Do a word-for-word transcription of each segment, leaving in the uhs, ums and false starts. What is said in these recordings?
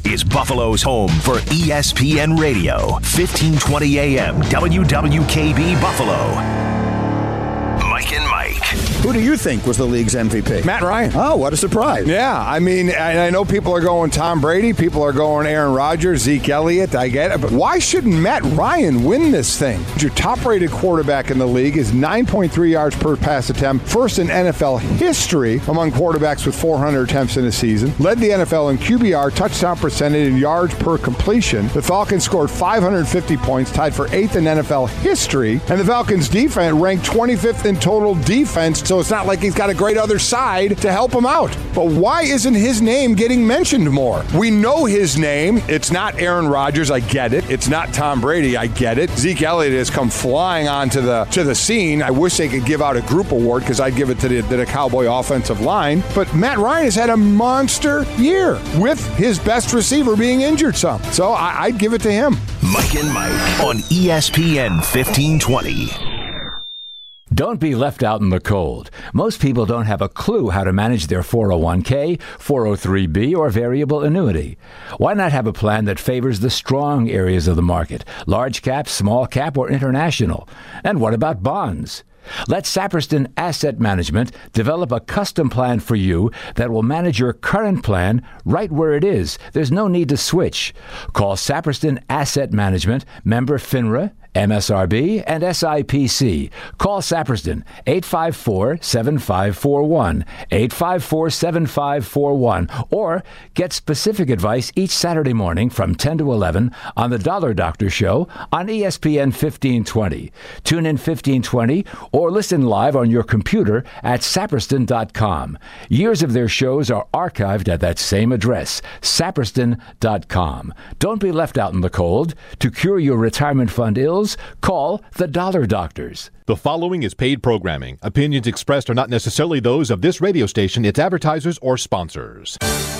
is Buffalo's home for E S P N Radio, fifteen twenty A M, W W K B Buffalo. Mike and Mike. Who do you think was the league's M V P? Matt Ryan. Oh, what a surprise. Yeah, I mean, I, I know people are going Tom Brady, people are going Aaron Rodgers, Zeke Elliott, I get it, but why shouldn't Matt Ryan win this thing? Your top-rated quarterback in the league is nine point three yards per pass attempt, first in N F L history among quarterbacks with four hundred attempts in a season, led the N F L in Q B R, touchdown percentage, and yards per completion. The Falcons scored five hundred fifty points, tied for eighth in N F L history, and the Falcons' defense ranked twenty-fifth in total defense, so it's not like he's got a great other side to help him out. But why isn't his name getting mentioned more? We know his name. It's not Aaron Rodgers, I get it. It's not Tom Brady, I get it. Zeke Elliott has come flying onto the to the scene. I wish they could give out a group award because I'd give it to the, to the Cowboy offensive line. But Matt Ryan has had a monster year with his best receiver being injured some. So I, I'd give it to him. Mike and Mike on E S P N fifteen twenty. Don't be left out in the cold. Most people don't have a clue how to manage their four oh one k, four oh three b, or variable annuity. Why not have a plan that favors the strong areas of the market, large cap, small cap, or international? And what about bonds? Let Saperston Asset Management develop a custom plan for you that will manage your current plan right where it is. There's no need to switch. Call Saperston Asset Management, member FINRA, M S R B, and S I P C. Call Saperston, eight five four, seven five four one, eight five four, seven five four one, or get specific advice each Saturday morning from ten to eleven on The Dollar Doctor Show on E S P N fifteen twenty. Tune in fifteen twenty or listen live on your computer at saperston dot com. Years of their shows are archived at that same address, saperston dot com. Don't be left out in the cold. To cure your retirement fund ills, call the Dollar Doctors. The following is paid programming. Opinions expressed are not necessarily those of this radio station, its advertisers, or sponsors.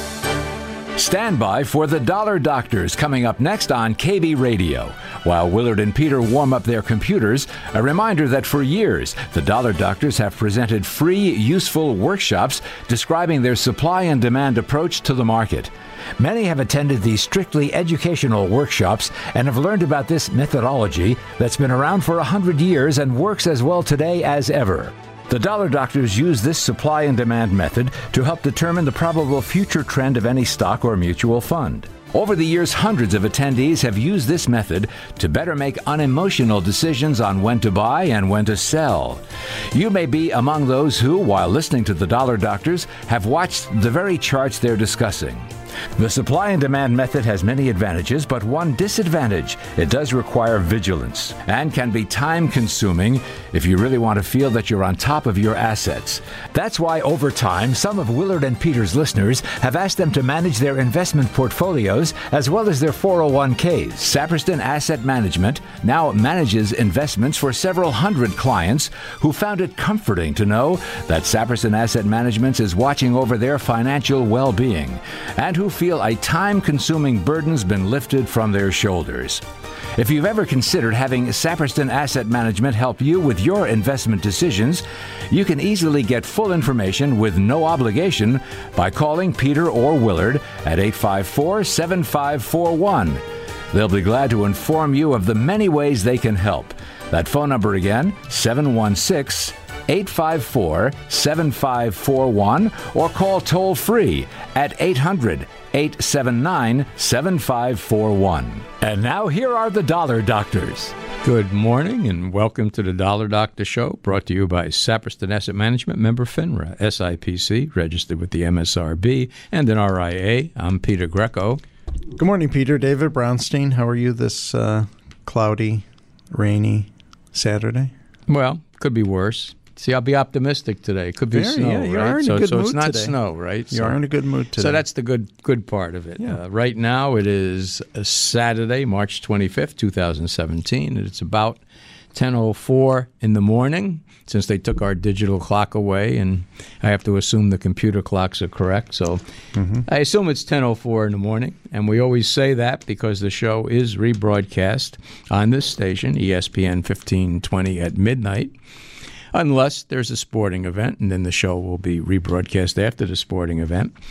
Stand by for the Dollar Doctors coming up next on K B Radio. While Willard and Peter warm up their computers, a reminder that for years, the Dollar Doctors have presented free, useful workshops describing their supply and demand approach to the market. Many have attended these strictly educational workshops and have learned about this methodology that's been around for a hundred years and works as well today as ever. The Dollar Doctors use this supply and demand method to help determine the probable future trend of any stock or mutual fund. Over the years, hundreds of attendees have used this method to better make unemotional decisions on when to buy and when to sell. You may be among those who, while listening to the Dollar Doctors, have watched the very charts they're discussing. The supply and demand method has many advantages, but one disadvantage: it does require vigilance and can be time-consuming if you really want to feel that you're on top of your assets. That's why, over time, some of Willard and Peter's listeners have asked them to manage their investment portfolios as well as their four oh one k's. Saperston Asset Management now manages investments for several hundred clients who found it comforting to know that Saperston Asset Management is watching over their financial well-being, and who feel a time-consuming burden's been lifted from their shoulders. If you've ever considered having Saperston Asset Management help you with your investment decisions, you can easily get full information with no obligation by calling Peter or Willard at eight five four, seven five four one. They'll be glad to inform you of the many ways they can help. That phone number again, seven one six, eight five four, seven five four one, or call toll-free at eight hundred, eight seven nine, seven five four one. And now here are the Dollar Doctors. Good morning and welcome to the Dollar Doctor Show, brought to you by Saperston Asset Management, member FINRA, S I P C, registered with the M S R B and an R I A. I'm Peter Greco. Good morning, Peter. David Brownstein. How are you this uh, cloudy, rainy Saturday? Well, could be worse. See, I'll be optimistic today. It could be Very, snow, yeah, you right? are in so a good so mood it's not today. snow, right? You so, are in a good mood today. So that's the good good part of it. Yeah. Uh, right now, it is a Saturday, March twenty-fifth, twenty seventeen, and it's about ten oh four in the morning, since they took our digital clock away, and I have to assume the computer clocks are correct. So mm-hmm. I assume it's ten oh four in the morning, and we always say that because the show is rebroadcast on this station, E S P N fifteen twenty, at midnight, unless there's a sporting event, and then the show will be rebroadcast after the sporting event.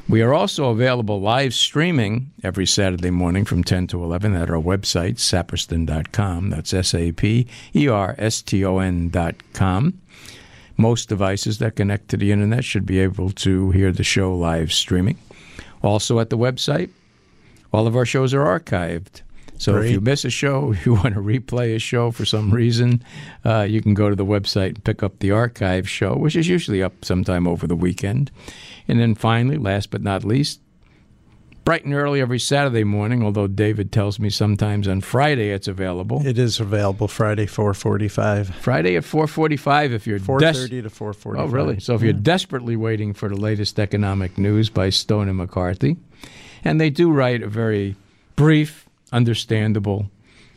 We are also available live streaming every Saturday morning from ten to eleven at our website, saperston dot com. That's S A P E R S T O N dot com. Most devices that connect to the internet should be able to hear the show live streaming. Also at the website, all of our shows are archived. So Great. If you miss a show, if you want to replay a show for some reason, uh, you can go to the website and pick up the archive show, which is usually up sometime over the weekend. And then finally, last but not least, bright and early every Saturday morning, although David tells me sometimes on Friday it's available. It is available Friday, four forty-five. Friday at four forty-five if you're... four thirty des- to four forty-five. Oh, really? So if you're desperately waiting for the latest economic news by Stone and McCarthy, and they do write a very brief, understandable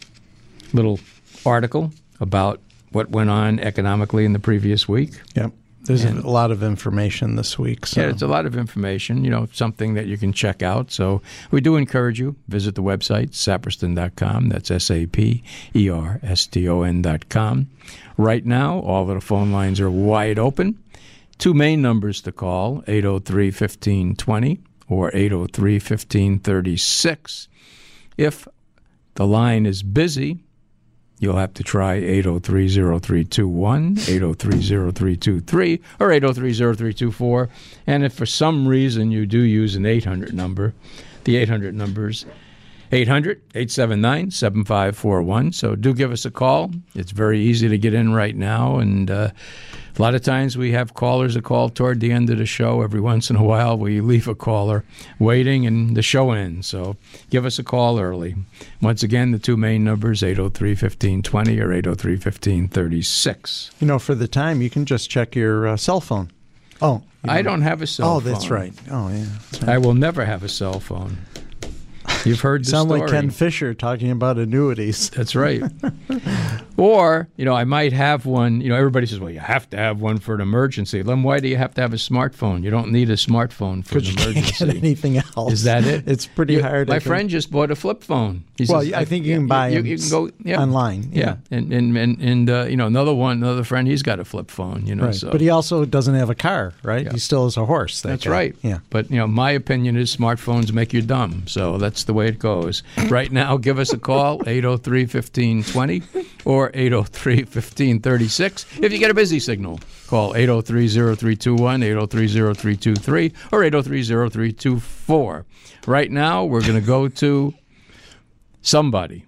little article about what went on economically in the previous week. Yep. There's And- a lot of information this week. So. Yeah, it's a lot of information, you know, something that you can check out. So we do encourage you, visit the website, saperston dot com. That's S A P E R S T O N dot com. Right now, all of the phone lines are wide open. Two main numbers to call, eight oh three, one five two zero or eight oh three, one five three six. If the line is busy, you'll have to try eight oh three, oh three two one, eight oh three, oh three two three, or eight oh three, oh three two four. And if for some reason you do use an eight hundred number, the eight hundred number's eight hundred, eight seven nine, seven five four one. So do give us a call. It's very easy to get in right now. And uh, a lot of times we have callers that call toward the end of the show. Every once in a while we leave a caller waiting and the show ends. So give us a call early. Once again, the two main numbers, eight oh three, one five two zero or eight oh three, one five three six. You know, for the time, you can just check your uh, cell phone. Oh. you I don't have a cell Oh, phone. that's right. Oh, yeah. That's right. I will never have a cell phone. You've heard the Sound story. like Ken Fisher talking about annuities. That's right. Or, you know, I might have one. You know, everybody says, well, you have to have one for an emergency. Then why do you have to have a smartphone? You don't need a smartphone for an Because you can't emergency. get anything else. Is that it? It's pretty You- hard. My I think. friend just bought a flip phone. He Well, says, I think you can buy you, them you can go yeah. online. Yeah, and and and, and uh, you know, another one, another friend, he's got a flip phone. You know, Right. so But he also doesn't have a car, right? Yeah. He still has a horse. that That's guy. right. Yeah. But, you know, my opinion is smartphones make you dumb. So that's the way it goes. Right now, give us a call, eight oh three, one five two zero or eight oh three, one five three six. If you get a busy signal, call eight oh three, oh three two one, eight oh three, oh three two three, or eight oh three, oh three two four. Right now, we're going to go to somebody.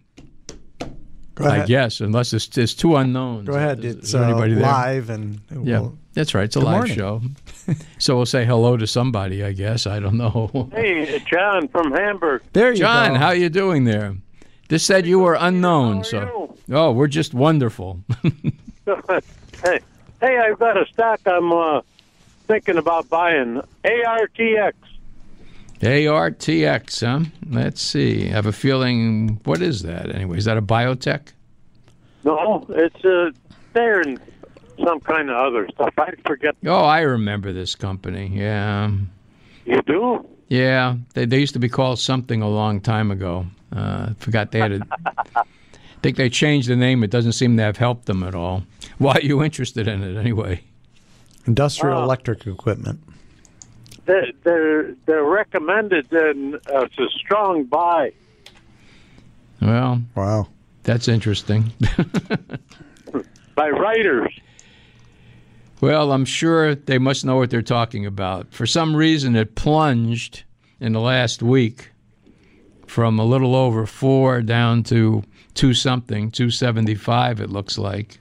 Go I ahead. guess, unless it's, it's two unknowns. Go ahead. Is, It's is there uh, anybody there? live. and Yeah, we'll- that's right. It's a Good live morning. show. So we'll say hello to somebody, I guess. I don't know. Hey, it's John from Hamburg. There you John, go. how you doing there? This said you were unknown, How are so oh, we're just wonderful. hey, hey, I've got a stock I'm uh, thinking about buying. A R T X. A R T X, huh? Let's see. I have a feeling. What is that anyway? Is that a biotech? No, it's uh, they're in some kind of other stuff. I forget. Oh, I remember this company. Yeah, You do? yeah. They they used to be called something a long time ago. Uh, I forgot they had a. I think they changed the name. It doesn't seem to have helped them at all. Why are you interested in it anyway? Industrial Uh, electric equipment. They're they're, they're recommended, and uh, it's a strong buy. Well, Wow. that's interesting. By writers. Well, I'm sure they must know what they're talking about. For some reason, it plunged in the last week from a little over four down to two something, two seventy-five. It looks like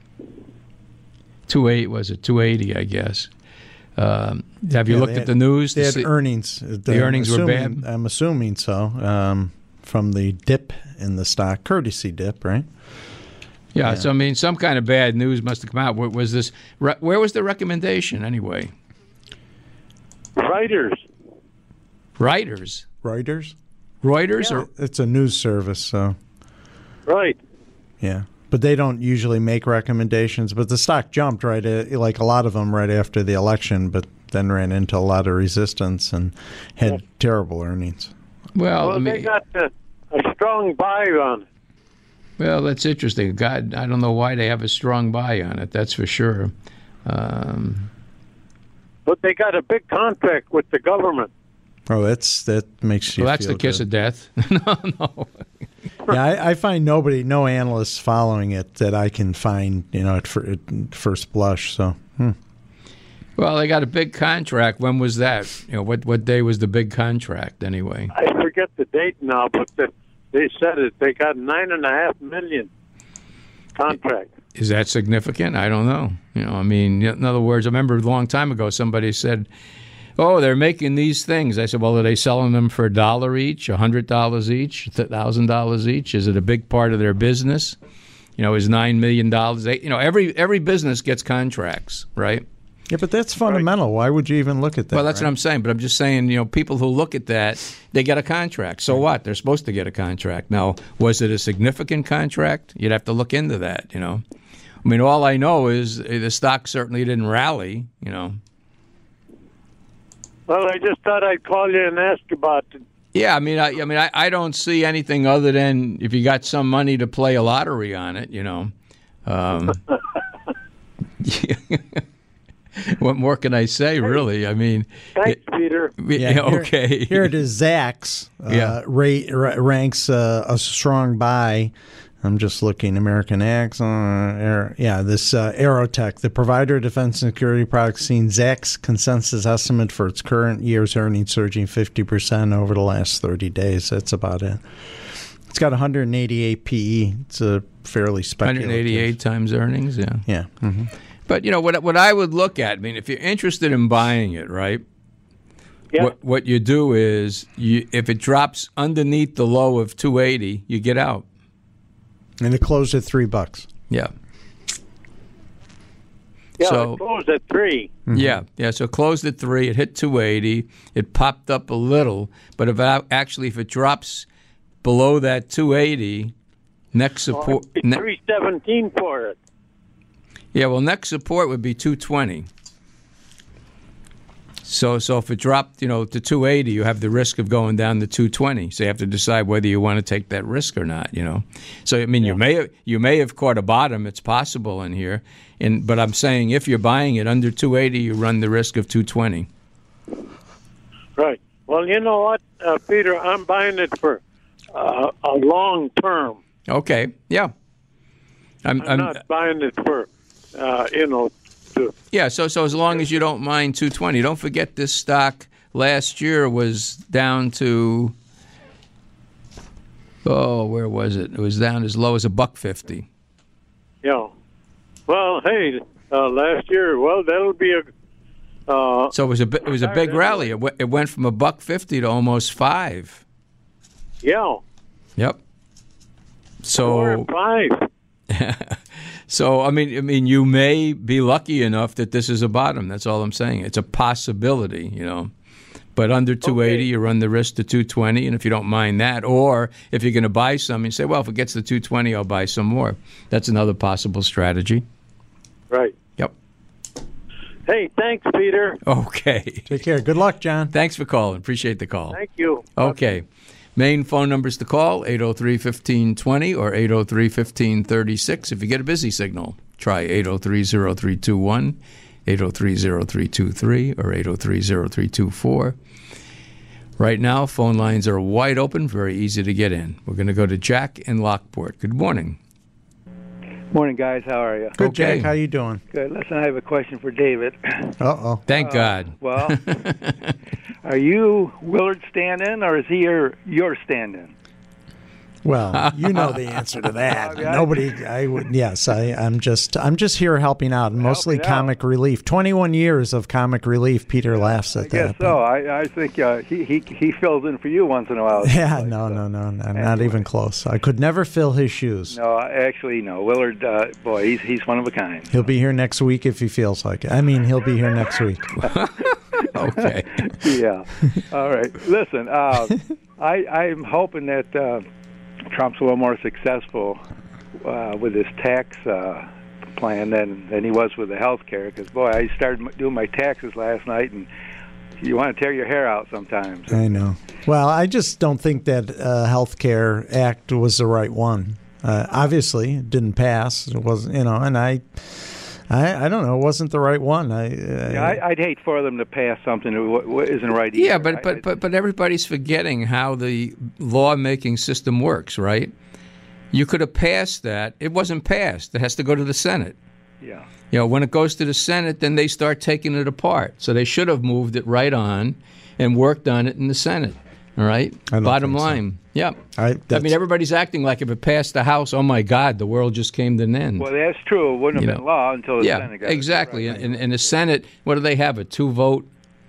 two eight was it two eighty? I guess. Um, have you Yeah, looked they at had- the news? They to had see- earnings. The earnings were bad? I'm assuming so. Um, from the dip in the stock, courtesy dip, right? Yeah, Yeah. so I mean, some kind of bad news must have come out. What was this? re- Where was the recommendation anyway? Writers. Reuters, Reuters. Reuters, Yeah. or It's a news service, so Right. yeah. But they don't usually make recommendations. But the stock jumped right, at, like a lot of them, right after the election, but then ran into a lot of resistance and had Yeah. terrible earnings. well, Well, I mean, they got uh, a strong buy on it. well, that's interesting. God, I don't know why they have a strong buy on it. That's for sure. Um, But they got a big contract with the government. Oh, that's that makes you. Well, that's feel the kiss good. of death. no, no. Yeah, I, I find nobody, no analysts following it that I can find, you know, at, fir- at first blush. So, hmm. Well, they got a big contract. When was that? You know, what what day was the big contract anyway? I forget the date now, but the, they said it. They got nine and a half million contract. Is that significant? I don't know. You know, I mean, in other words, I remember a long time ago somebody said, "Oh, they're making these things." I said, "Well, are they selling them for a dollar each, a hundred dollars each, a thousand dollars each? Is it a big part of their business? You know, is nine million dollars? You know, every every business gets contracts, right?" Yeah, but that's fundamental. Right. Why would you even look at that? Well, that's right? what I'm saying. But I'm just saying, you know, people who look at that, they get a contract. So what? They're supposed to get a contract. Now, was it a significant contract? You'd have to look into that, you know. I mean, all I know is the stock certainly didn't rally, you know. Well, I just thought I'd call you and ask about it. Yeah, I mean, I, I mean, I, I don't see anything other than if you got some money to play a lottery on it, you know. Um, what more can I say, really? I mean, thanks, it, Peter. Yeah, okay. Here, here it is. Zacks uh, yeah. rate, ra- ranks uh, a strong buy. I'm just looking. American Axle, uh, yeah, this uh, Aerotech, the provider of defense and security products, seen Zacks consensus estimate for its current year's earnings surging fifty percent over the last thirty days. That's about it. It's got one hundred eighty-eight P E. It's a fairly speculative. one hundred eighty-eight times earnings, yeah. Yeah. Mm-hmm. But, you know, what what I would look at, I mean, if you're interested in buying it, right, Yeah. what what you do is, you, if it drops underneath the low of two eighty, you get out. And it closed at three bucks. Yeah. Yeah, so, it closed at three. Mm-hmm. Yeah, yeah. So it closed at three. It hit two eighty. It popped up a little, but if it, actually if it drops below that two eighty, next support. Oh, ne- three seventeen for it. Yeah, well, next support would be two twenty. So, so if it dropped, you know, to two eighty, you have the risk of going down to two twenty. So you have to decide whether you want to take that risk or not. You know, so I mean, yeah. you may have, you may have caught a bottom. It's possible in here, and but I'm saying if you're buying it under two eighty, you run the risk of two twenty. Right. Well, you know what, uh, Peter, I'm buying it for uh, a long term. Okay. Yeah. I'm, I'm, I'm not buying it for, uh, you know. To, yeah. So, so as long as you don't mind two twenty, don't forget this stock last year was down to. Oh, where was it? It was down as low as a buck fifty. Yeah. Well, hey, uh, last year, well, that'll be a. Uh, so it was a it was a big rally. It, w- it went from a buck fifty to almost five. Yeah. Yep. So Four and five. So I mean, I mean, you may be lucky enough that this is a bottom. That's all I'm saying. It's a possibility, you know. But under two eighty, okay. You run the risk to two twenty, and if you don't mind that, or if you're going to buy some, you say, well, if it gets to two twenty, I'll buy some more. That's another possible strategy. Right. Yep. Hey, thanks, Peter. Okay. Take care. Good luck, John. Thanks for calling. Appreciate the call. Thank you. Okay. Main phone numbers to call, eight oh three, fifteen twenty or eight oh three, fifteen thirty-six. If you get a busy signal, try eight oh three, oh three two one, eight oh three, oh three two three, or eight oh three, oh three two four. Right now, phone lines are wide open, very easy to get in. We're going to go to Jack in Lockport. Good morning. Morning, guys. How are you? Good, okay. Jack. How you doing? Good. Listen, I have a question for David. Uh-oh. Thank uh, God. Well, are you Willard stand-in, or is he your, your stand-in? Well, you know the answer to that. Okay. Nobody, I would. Yes, I, I'm just, I'm just here helping out, mostly helping comic out. relief. Twenty-one years of comic relief. Peter laughs at I guess that. so. I, I think uh, he, he he fills in for you once in a while. Yeah, like, no, so. no, no, no, Anyway. not even close. I could never fill his shoes. No, actually, no. Willard, uh, boy, he's he's one of a kind. He'll be here next week if he feels like it. I mean, he'll be here next week. Okay. Yeah. All right. Listen, uh, I I'm hoping that uh, Trump's a little more successful uh, with his tax uh, plan than than he was with the health care. Because boy, I started doing my taxes last night, and you want to tear your hair out sometimes. I know. Well, I just don't think that uh, health care act was the right one. Uh, obviously, it didn't pass. It wasn't, you know, and I. I, I don't know. It wasn't the right one. I, uh, Yeah, I, I'd hate for them to pass something that w- isn't right either. Yeah, but I- but, I- but but everybody's forgetting how the lawmaking system works, right? You could have passed that. It wasn't passed. It has to go to the Senate. Yeah. You know, when it goes to the Senate, then they start taking it apart. So they should have moved it right on and worked on it in the Senate. All right? I don't Bottom think so. line. Yeah. I, I that's- mean, everybody's acting like if it passed the House, oh, my God, the world just came to an end. Well, that's true. It wouldn't have You been know. law until the yeah, Senate got it. exactly. Right. In, in the Senate, what do they have, a two-vote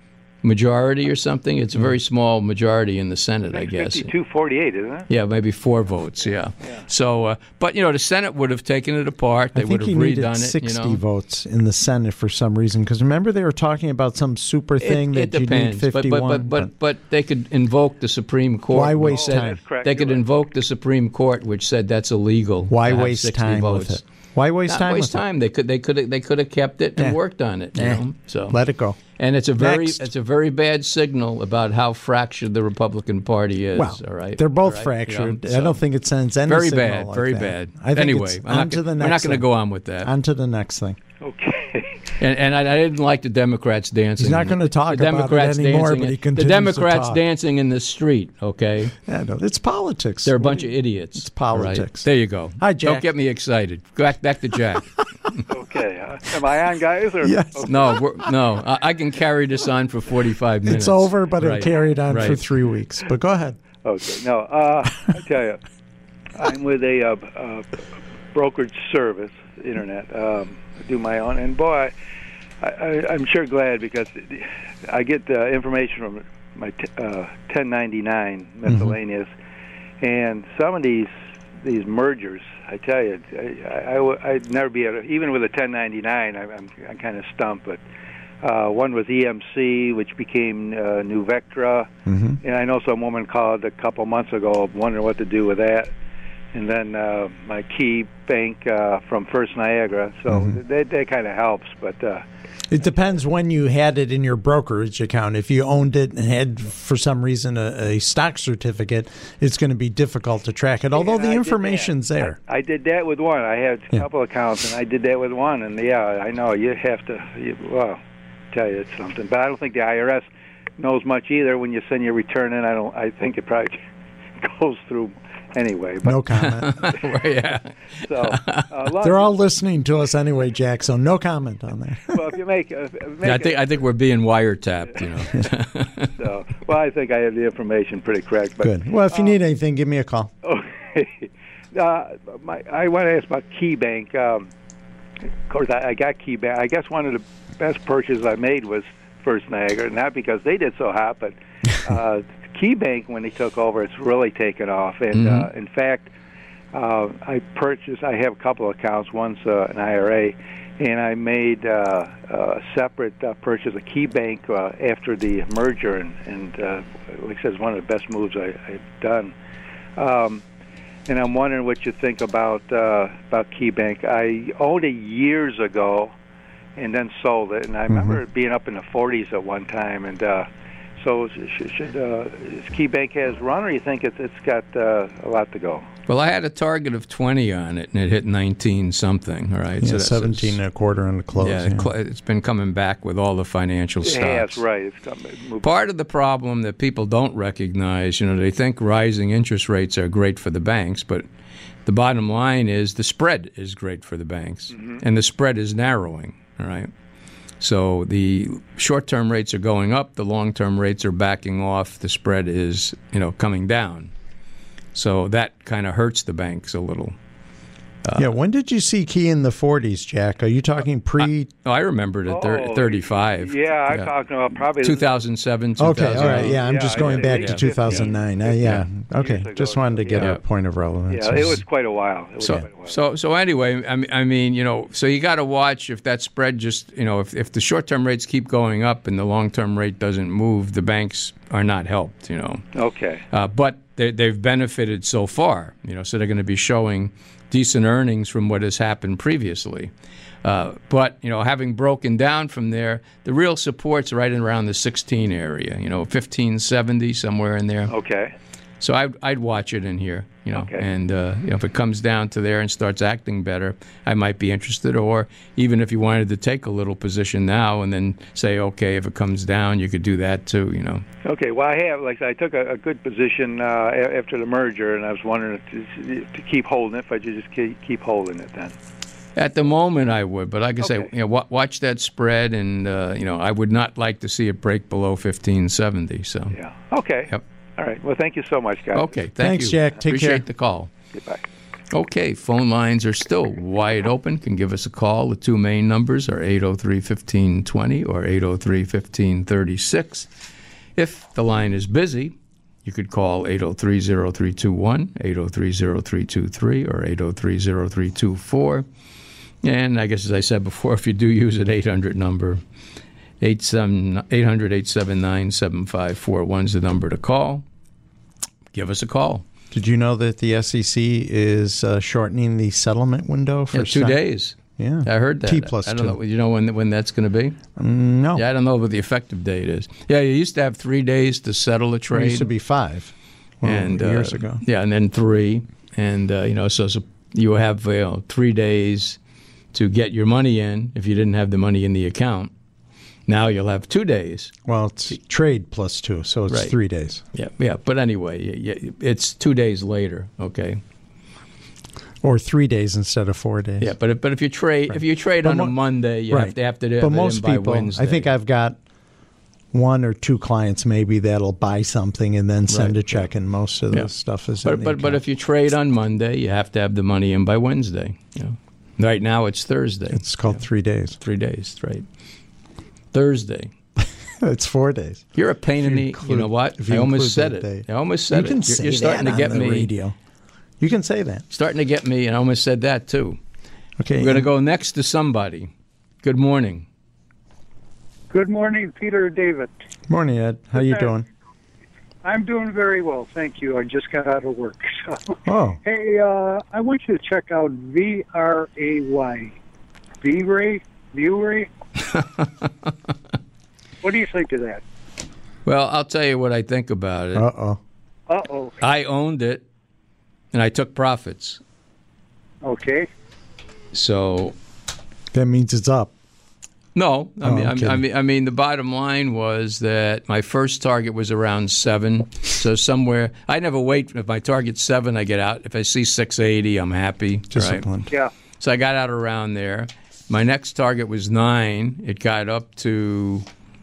majority or something? It's a very small majority in the Senate, I guess. fifty-two forty-eight, isn't it? Yeah, maybe four votes, yeah. So, uh, but, you know, the Senate would have taken it apart. They I would think have he needed redone it, sixty you know. votes in the Senate for some reason. Because remember, they were talking about some super thing It, that it you depends, need but, fifty-one. but, but, but, but they could invoke the Supreme Court. Why which waste said- time? That's correct. They could You're right. invoke the Supreme Court, which said that's illegal. Why to have waste sixty time votes. with it? Why waste Not time waste with time. They could they could they could have kept it and Eh. worked on it. You Eh. know? So it? Let it go. and it's a very Next. it's a very bad signal about how fractured the Republican Party is. Well, all right, they're both All right? fractured. You know, I don't so- think it sends any very signal bad, like very that. bad. I think anyway, it's we're on not, to the we're next not going to thing. go on with that. On to the next thing. Okay. And, and I, I didn't like the Democrats dancing. He's not gonna talk the about it Democrats anymore, dancing but he in- continues The to Democrats talk. dancing in the street. Okay, Yeah, no, it's politics. they're a What bunch do of you- idiots. It's politics. Right? There you go. Hi, Jack. Don't get me excited. Go back back to Jack. Okay. Uh, am I on, guys? Or? Yes. Okay. No, we're, no. I, I can carry this on for forty-five minutes. It's over, but Right. it carried on for Right. three weeks. But go ahead. Okay. No, uh, I tell you, I'm with a uh, uh, brokerage service, internet. Um, I do my own, and boy, I, I, I'm sure glad because I get the information from my t- uh, ten ninety-nine miscellaneous, and some of these these mergers. I tell you, I, I, I'd never be able to, even with a ten ninety-nine, I'm, I'm, I'm kind of stumped, but uh, one was E M C, which became uh, New Vectra, Mm-hmm. and I know some woman called a couple months ago wondering what to do with that. And then uh, my Key Bank uh, from First Niagara, so Mm-hmm. that, that kind of helps, but... Uh, It depends when you had it in your brokerage account. If you owned it and had, for some reason, a, a stock certificate, it's going to be difficult to track it, although And the I did information's that. there. I, I did that with one. I had a Yeah. couple accounts, and I did that with one. And yeah, I know you have to. You, well, tell you it's something, but I don't think the I R S knows much either. When you send your return in, I don't. I think it probably goes through anyway. But, No comment. yeah. So uh, long- They're all listening to us anyway, Jack, so no comment on that. Well, if you make, uh, make Yeah, I it- think I think we're being wiretapped. You know. so, well, I think I have the information pretty correct. But, Good. Well, if you need anything, give me a call. Okay. Uh, my, I want to ask about Key Bank. Um, of course, I, I got Key Bank. I guess one of the best purchases I made was First Niagara, not because they did so hot, but uh, Key Bank, when they took over, it's really taken off. And Mhm. uh, in fact, uh, I purchased. I have a couple of accounts. One's uh, an I R A, and I made uh, a separate uh, purchase of Key Bank uh, after the merger, and, and uh, like I said, it's one of the best moves I, I've done. Um, and I'm wondering what you think about uh, about Key Bank. I owned it years ago, and then sold it. And I remember it being up in the forties at one time. And uh, so, should, should uh, is Key Bank has run, or you think it's it's got uh, a lot to go? Well, I had a target of twenty on it, and it hit nineteen something. All right, Yeah, that's- seventeen and a quarter on the close. Yeah, it cl- it's been coming back with all the financial Yeah, stocks. that's right. It's coming. Part of the problem that people don't recognize, you know, they think rising interest rates are great for the banks, but the bottom line is the spread is great for the banks, Mm-hmm. and the spread is narrowing. All right. So the short-term rates are going up, the long-term rates are backing off, the spread is, you know, coming down. So that kind of hurts the banks a little. yeah, when did you see Key in the forties, Jack? Are you talking pre? Oh, I remembered it, thir- Oh, thirty-five. Yeah, I'm talking about probably two thousand seven, two thousand eight. Okay, all right. Yeah, I'm Yeah, just going yeah, back yeah, to yeah. two thousand nine. Uh, yeah. Okay, Years ago, just wanted to get yeah. a point of relevance. Yeah, it was quite a while. It was So, quite a while. so, so anyway, I mean, I mean, you know, so you got to watch if that spread just, you know, if, if the short-term rates keep going up and the long-term rate doesn't move, the banks are not helped, you know. Okay. Uh, but they, they've benefited so far, you know, so they're going to be showing decent earnings from what has happened previously. Uh, but, you know, having broken down from there, the real support's right around the sixteen area, you know, fifteen seventy, somewhere in there. Okay. So I'd, I'd watch it in here. You know, Okay. and uh, you know, if it comes down to there and starts acting better, I might be interested. Or even if you wanted to take a little position now and then say, okay, if it comes down, you could do that too. You know. Okay, well, I have, like I took a, a good position uh, a- after the merger, and I was wondering if to, to keep holding it, if I should just keep, keep holding it then. At the moment, I would, but like I say, Okay. you know, wa- watch that spread, and uh, you know, I would not like to see it break below fifteen seventy. So, Yeah. Okay. Yep. All right. Well, thank you so much, guys. Okay, thank Thanks, you. Jack. Take Appreciate care. the call. Goodbye. Okay, phone lines are still wide open. Can give us a call. The two main numbers are eight oh three, fifteen twenty or eight oh three, fifteen thirty-six. If the line is busy, you could call eight oh three, oh three two one, eight oh three, oh three two three, or eight oh three, oh three two four. And I guess, as I said before, if you do use an eight hundred number, eight hundred, eight seven nine, seven five four one is the number to call. Give us a call. Did you know that the S E C is uh, shortening the settlement window for Yeah, two some- days. Yeah, I heard that. T plus I don't two. know. You know when when that's going to be? No, Yeah, I don't know what the effective date is. Yeah, you used to have three days to settle a it trade. used to be five well, and uh, years ago. Yeah, and then three, and uh, you know, so, so you have you know, three days to get your money in if you didn't have the money in the account. Now you'll have two days. Well, it's trade plus two, so it's Right. three days. Yeah, yeah. But anyway, y- y- it's two days later. Okay. Or three days instead of four days. Yeah, but if, but if you trade if you trade But on mo- a Monday, you right. have to have to do But it most in by people, Wednesday. I think I've got one or two clients maybe that'll buy something and then send Right. a check, and most of the Yeah. stuff is. But in the but but account. if you trade on Monday, you have to have the money in by Wednesday. You know, right now it's Thursday. it's called three days. Three days, right? Thursday. It's four days. You're a pain If in you the. include- you know what? if you I almost include said that it. day. I almost said You can it. You're, say you're starting that to get on the me. radio. You can say that. Starting to get me, and I almost said that too. Okay. We're going to go next to somebody. Good morning. Good morning, Peter David. Morning, Ed. How you Okay. doing? I'm doing very well, thank you. I just got out of work. So. Oh, Hey, uh, I want you to check out V R A Y. V-Ray? V-Ray? What do you think of that? Well, I'll tell you what I think about it. uh oh. Uh-oh. I owned it, and I took profits. Okay. So That means it's up. no, I Oh, mean, I'm I mean, I kidding. mean, I mean, the bottom line was that my first target was around seven. So somewhere, I never wait. If my target's seven, I get out. If I see six eighty, I'm happy. Right? Disciplined. Yeah. So I got out around there. My next target was nine. It got up to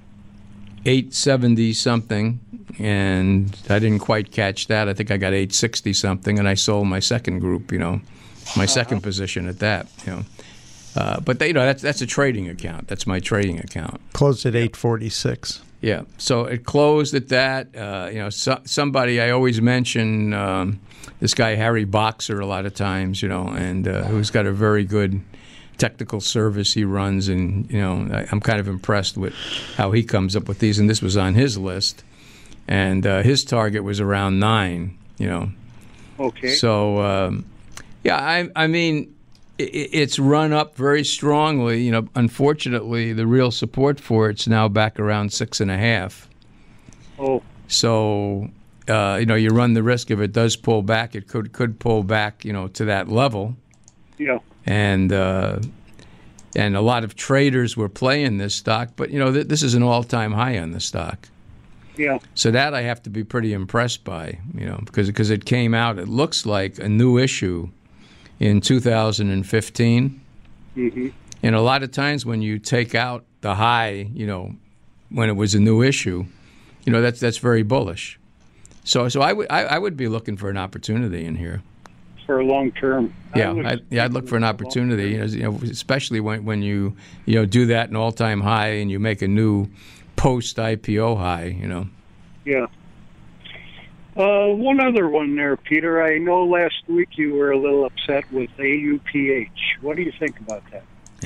eight seventy something, and I didn't quite catch that. I think I got eight sixty something, and I sold my second group. You know, my second position at that. You know, uh, but they, you know that's that's a trading account. That's my trading account. Closed at eight forty-six. Yeah. So it closed at that. Uh, you know, so, somebody I always mention um, this guy Harry Boxer a lot of times. You know, and uh, who's got a very good technical service he runs, and you know, I, I'm kind of impressed with how he comes up with these. And this was on his list, and uh, his target was around nine. You know, Okay. so um, yeah, I, I mean, it, it's run up very strongly. You know, unfortunately, the real support for it's now back around six and a half. Oh, So, uh, you know, you run the risk if it does pull back, it could could pull back, you know, to that level. yeah. And uh, and a lot of traders were playing this stock, but you know, th- this is an all-time high on the stock. Yeah. So that I have to be pretty impressed by, you know, because because it came out. It looks like a new issue in two thousand fifteen. Mm-hmm. And a lot of times when you take out the high, you know, when it was a new issue, you know, that's that's very bullish. So so I would I, I would be looking for an opportunity in here. For a long term. Yeah, would- I, yeah, I'd look for an opportunity. You know, you know, especially when when you you know do that an all time high and you make a new post I P O high. You know. Yeah. Uh, one other one there, Peter. I know last week you were a little upset with A U P H. What do you think about that?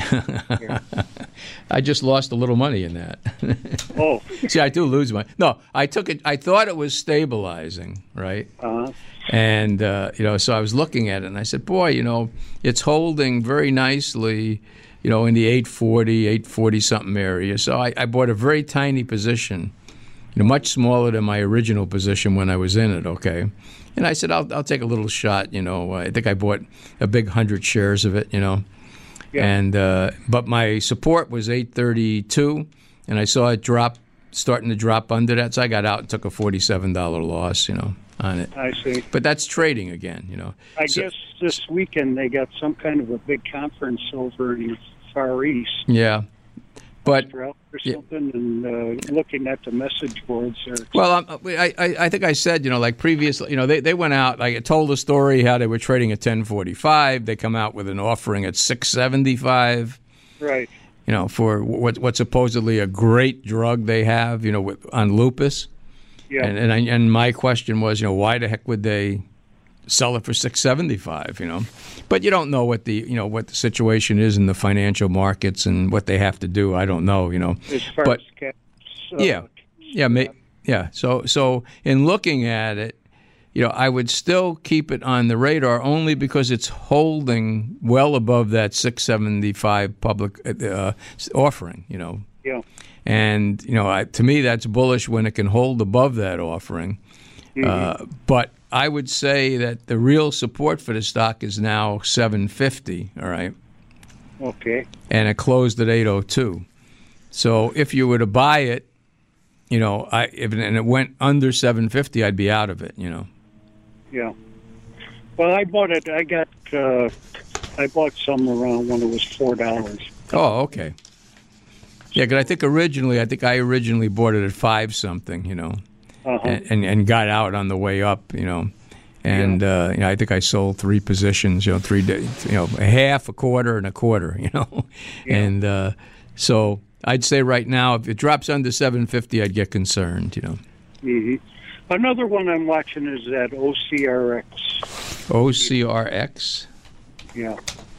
I just lost a little money in that. Oh. See, I do lose money. No, I took it. I thought it was stabilizing, right? Uh-huh. And uh, you know, so I was looking at it, and I said, "Boy, you know, it's holding very nicely, you know, in the eight forty, eight forty something area." So I, I bought a very tiny position you know, much smaller than my original position when I was in it. Okay, and I said I'll I'll take a little shot. You know, I think I bought a big hundred shares of it. You know, yeah. and uh, but my support was eight thirty-two, and I saw it drop, starting to drop under that, so I got out and took a forty-seven dollar loss. You know, on it. I see. But that's trading again. You know, I so, guess this weekend they got some kind of a big conference over in the Far East. Yeah. But or something, and uh, looking at the message boards. There. Well, um, I, I I think I said, you know, like previously, you know, they, they went out, like I told the story how they were trading at ten forty-five. They come out with an offering at six seventy-five. Right. You know, for what what's supposedly a great drug they have, you know, with, on lupus. Yeah. And and, I, and my question was, you know, why the heck would they sell it for six seventy-five? You know. But you don't know what the you know what the situation is in the financial markets and what they have to do. I don't know, you know. As far but, as caps, uh, yeah, yeah, ma- yeah. So so in looking at it, you know, I would still keep it on the radar only because it's holding well above that six seventy-five public uh, offering. You know. Yeah. And you know, I, to me, that's bullish when it can hold above that offering. Mm-hmm. Uh, but I would say that the real support for the stock is now seven fifty, all right? Okay. And it closed at eight oh two. So if you were to buy it, you know, I if and it went under seven fifty, I'd be out of it, you know. Yeah. Well, I bought it. I got. Uh, I bought some around when it was four dollars. Oh, okay. Yeah, because I think originally, I think I originally bought it at five something, you know. Uh-huh. And, and and got out on the way up, you know, and yeah. uh, you know, I think I sold three positions, you know, three days, you know, a half, a quarter, and a quarter, you know, yeah. and uh, so I'd say right now, if it drops under seven fifty, I'd get concerned, you know. Mm-hmm. Another one I'm watching is that O C R X. O C R X. Yeah.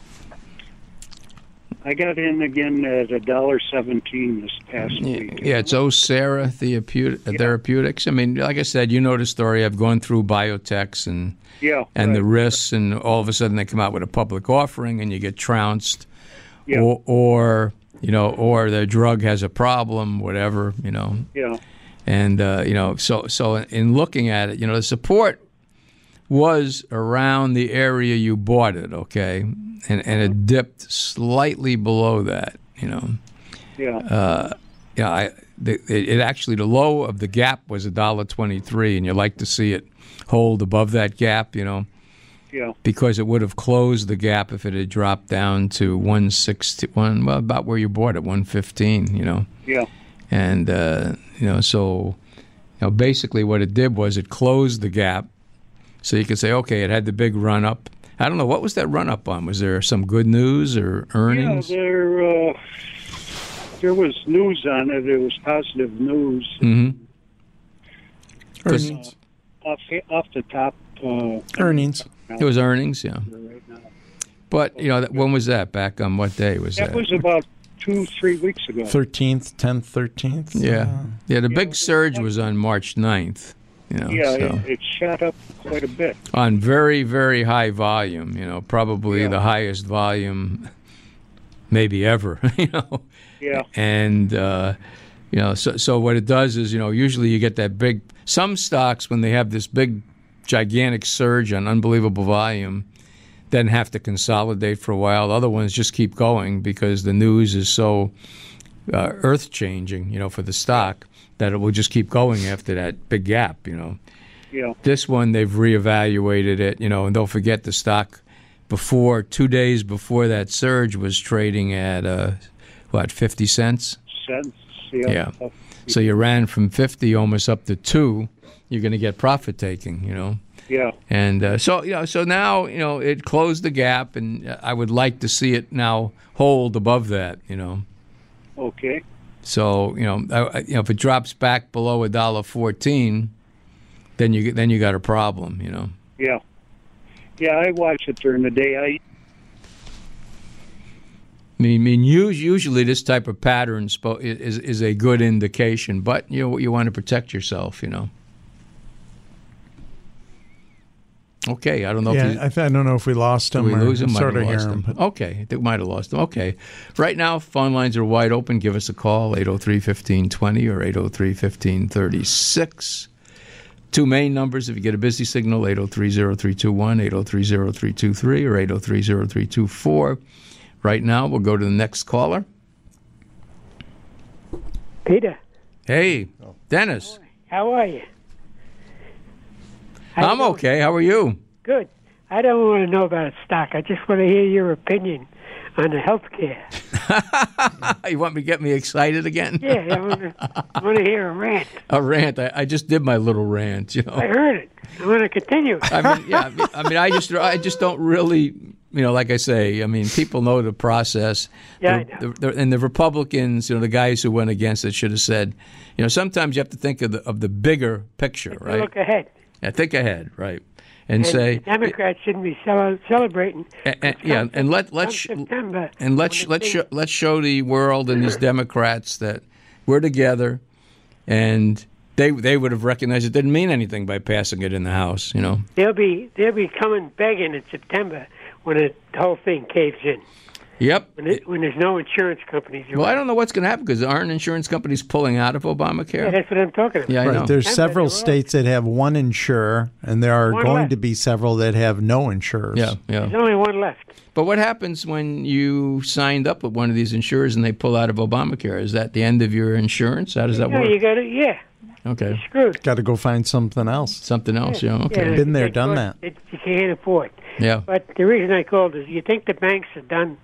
I got in again at a dollar seventeen this past yeah, week. Yeah, it's Ocera Therapeut- yeah. Therapeutics. I mean, like I said, you know the story. I've gone through biotechs and yeah, and right. the risks, and all of a sudden they come out with a public offering, and you get trounced, yeah. or, or you know, or the drug has a problem, whatever, you know. Yeah. And uh, you know, so so in looking at it, you know, the support was around the area you bought it, okay, and and it dipped slightly below that, you know. Yeah. Uh, yeah. I the, it, it actually the low of the gap was a dollar twenty three, and you like to see it hold above that gap, you know. Yeah. Because it would have closed the gap if it had dropped down to one sixty one, well, about where you bought it, one fifteen, you know. Yeah. And uh, you know, so you know, basically what it did was it closed the gap. So you could say, okay, it had the big run up. I don't know, what was that run up on? Was there some good news or earnings? Yeah, there, uh, there was news on it. It was positive news. Mm-hmm. Earnings. Uh, off, off the top. Uh, earnings. It was earnings, yeah. But, you know, that, when was that? Back on what day was that? That was about two, three weeks ago. thirteenth, tenth, thirteenth. Yeah. Yeah, the big yeah, surge was on March ninth. You know, yeah, so. it, it shot up quite a bit. On very, very high volume, you know, probably yeah. the highest volume maybe ever, you know. Yeah. And, uh, you know, so, so what it does is, you know, usually you get that big, some stocks when they have this big, gigantic surge on unbelievable volume, then have to consolidate for a while. Other ones just keep going because the news is so uh, earth-changing, you know, for the stock, that it will just keep going after that big gap, you know. Yeah. This one, they've reevaluated it, you know, and don't forget the stock before, two days before that surge was trading at, uh, what, fifty cents? Cents, yeah. Yeah. So you ran from fifty almost up to two. You're going to get profit taking, you know. Yeah. And uh, so, you know, so now, you know, it closed the gap, and I would like to see it now hold above that, you know. Okay. So, you know, I, you know, if it drops back below a dollar fourteen, then you then you got a problem, you know. Yeah. Yeah, I watch it during the day. I I mean, I mean, usually this type of pattern is is a good indication, but you know, you want to protect yourself, you know. Okay, I don't know yeah, if you, I, th- I don't know if we lost him. we or lose him. Might Sort have of hear lost him. him. but- Okay, I think we might have lost him. Okay. Right now, phone lines are wide open. Give us a call, eight oh three, fifteen twenty or eight oh three, fifteen thirty-six. Two main numbers if you get a busy signal, eight oh three, oh three two one, eight oh three, oh three two three, or eight oh three, oh three two four. Right now, we'll go to the next caller. Peter, Hey, Dennis. how are you? How you I'm doing? okay. How are you? Good. I don't want to know about a stock. I just want to hear your opinion on the health care. You want me to get me excited again? Yeah, I want to, I want to hear a rant. A rant. I, I just did my little rant, you know. I heard it. I want to continue. I mean, yeah. I mean, I mean, I just, I just don't really, you know, like I say. I mean, people know the process. Yeah, the, I know. The, the, and the Republicans, you know, the guys who went against it should have said, you know, sometimes you have to think of the of the bigger picture, right? Look ahead. Yeah, think ahead, right? And, And say, Democrats shouldn't be cel- celebrating. and, and, yeah, and let let's Come September, and let's when let's the show, thing- let's show the world and these Democrats that we're together, and they they would have recognized it didn't mean anything by passing it in the House, you know. They'll be they'll be coming begging in September when the whole thing caves in. Yep. When, it, when there's no insurance companies. Well, I don't know what's going to happen because aren't insurance companies pulling out of Yeah, Obamacare? that's what I'm talking about. Yeah, I Right. know. There's Remember, several they're all- states that have one insurer, and there are One going left. to be several that have no insurers. Yeah, yeah. There's only one left. But what happens when you signed up with one of these insurers and they pull out of Obamacare? Is that the end of your insurance? How does that No, work? you got to, yeah, Okay. screwed. Got to go find something else. Something else, yeah. Okay. Yeah, Been there, they done can't- that. It, you can't afford. Yeah. But the reason I called is, you think the banks are done?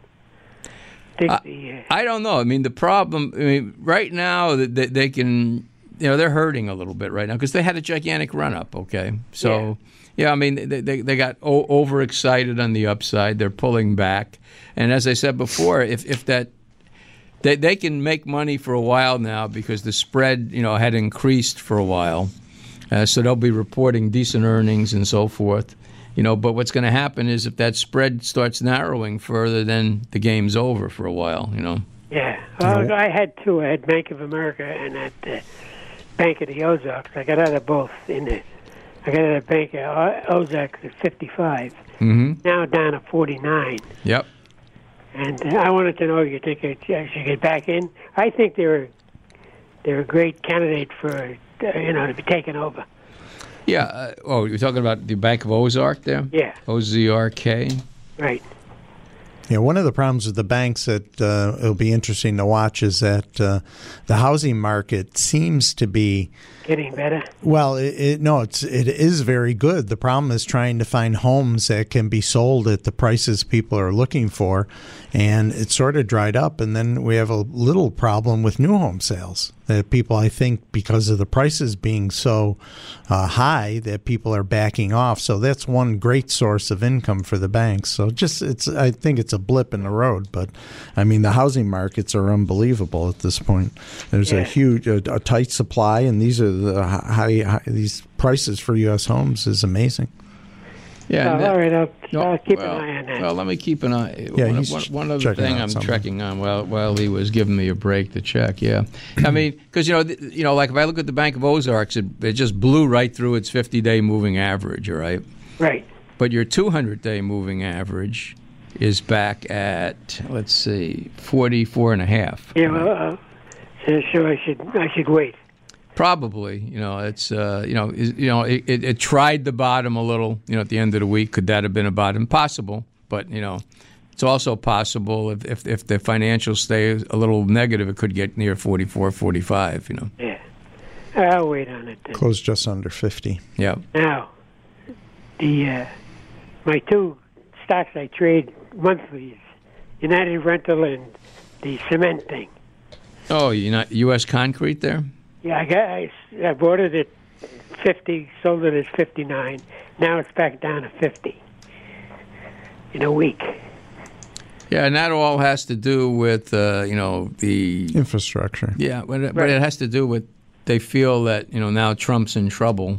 Think I, the, uh, I don't know. I mean, the problem, I mean, right now, they, they can, you know, they're hurting a little bit right now because they had a gigantic run up, okay? So, yeah, I mean, they, they, they got o- overexcited on the upside. They're pulling back. And as I said before, if, if that, they, they can make money for a while now because the spread, you know, had increased for a while. Uh, so they'll be reporting decent earnings and so forth. You know, but what's going to happen is if that spread starts narrowing further, then the game's over for a while, you know. yeah. Well, I had two. I had Bank of America and at uh, Bank of the Ozarks. I got out of both in the. I got out of Bank of O- Ozarks at fifty-five. Mm-hmm. Now down to forty-nine. Yep. And I wanted to know, you think I should get back in? I think they're they're a great candidate for uh, you know to be taken over. Yeah. Uh, oh, you're talking about the Bank of Ozark there? Yeah. O Z R K? Right. Yeah, one of the problems with the banks that uh, it'll be interesting to watch is that uh, the housing market seems to be Getting better. well. It, it, no, it's it is very good. The problem is trying to find homes that can be sold at the prices people are looking for, and it's sort of dried up. And then we have a little problem with new home sales. That people, I think, because of the prices being so uh, high, that people are backing off. So that's one great source of income for the banks. So just it's, I think it's a blip in the road. But I mean, the housing markets are unbelievable at this point. There's Yeah. a huge, a, a tight supply, and these are the high, high these prices for U S homes is amazing. Yeah. Oh, and that- all right, I'll, No, I'll keep well, an eye on that. Well, let me keep an eye. Yeah, one, he's one, one other checking thing out I'm something. checking on while while he was giving me a break to check. Yeah, I mean, because you know, th- you know, like if I look at the Bank of Ozarks, it, it just blew right through its fifty-day moving average. All right, right. but your two hundred day moving average is back at, let's see, forty-four and a half. Yeah, well, uh, so, so I should I should wait. Probably, you know, it's uh, you know, is, you know, it, it, it tried the bottom a little, you know, at the end of the week. Could that have been a bottom? Possible, but you know, it's also possible if if, if the financials stay a little negative, it could get near forty-four, forty-five. You know. Yeah, I'll wait on it then. Closed just under fifty. Yeah. Now, the uh, my two stocks I trade monthly is United Rental and the cement thing. Oh, you not U S Concrete there? Yeah, I got I, I bought it at fifty, sold it at fifty-nine. Now it's back down to fifty in a week. Yeah, and that all has to do with uh, you know the infrastructure. Yeah, but it, but Right. it has to do with they feel that you know now Trump's in trouble,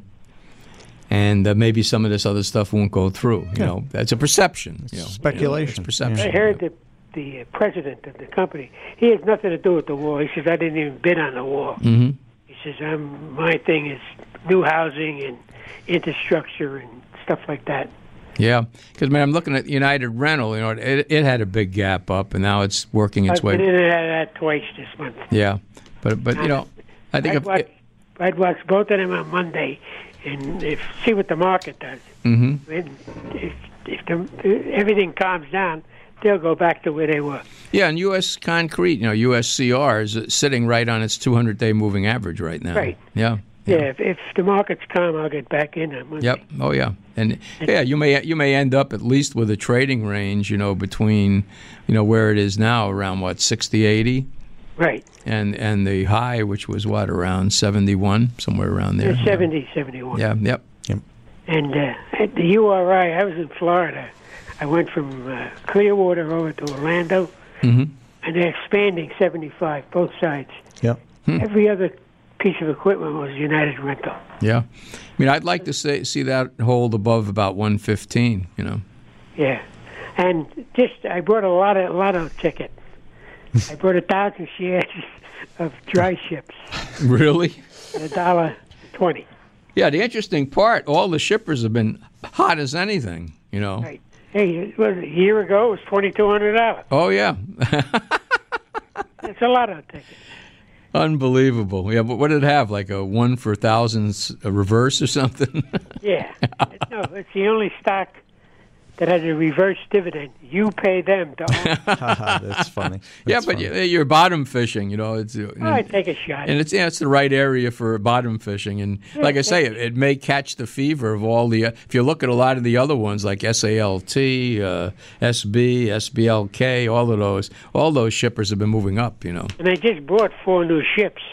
and uh, maybe some of this other stuff won't go through. You Yeah. know, that's a perception. You know, speculation. You know, it's perception. I heard that the president of the company, he has nothing to do with the war. He says, I didn't even bid on the war. Mm-hmm. He says, um, my thing is new housing and infrastructure and stuff like that. Yeah, because man, I'm looking at United Rental. You know, it, it had a big gap up, and now it's working its I've way. been in at that twice this month. Yeah, but but you know, I think I'd if, watch, I'd watch both of them on Monday, and if, see what the market does. Mm-hmm. And if if, the, if everything calms down, they'll go back to where they were. Yeah, and U S Concrete, you know, U S C R is sitting right on its two hundred day moving average right now. Right. Yeah. Yeah, if, if the market's calm, I'll get back in on Monday. Yep. Oh yeah. And yeah, you may you may end up at least with a trading range, you know, between, you know, where it is now around what sixty, eighty. Right. And and the high, which was what around seventy-one, somewhere around there. Yeah, seventy, seventy-one. Yeah. Yep. Yep. And uh, at the U R I, I was in Florida. I went from uh, Clearwater over to Orlando, mm-hmm. and they're expanding seventy-five, both sides. Yep. Hmm. Every other piece of equipment was United Rental. Yeah. I mean, I'd like to say, see that hold above about one fifteen, you know. Yeah. And just, I bought a lot of lotto ticket. I bought a thousand shares of dry ships. Really? At a dollar twenty. Yeah, the interesting part, all the shippers have been hot as anything, you know. Right. Hey, it was a year ago, it was twenty-two hundred dollars. Oh, yeah. It's a lotto ticket. Unbelievable. Yeah, but what did it have? Like a one for thousands, a reverse or something? Yeah. No, it's the only stock that has a reverse dividend. You pay them to own. That's funny. yeah, That's but funny. you're bottom fishing, you know. It's, Oh, I take a shot. And it's yeah, it's the right area for bottom fishing. And Yeah, like I say, yeah. it, it may catch the fever of all the. Uh, if you look at a lot of the other ones like S A L T, uh, S B, S B L K, all of those, all those shippers have been moving up. You know. And I just bought four new ships.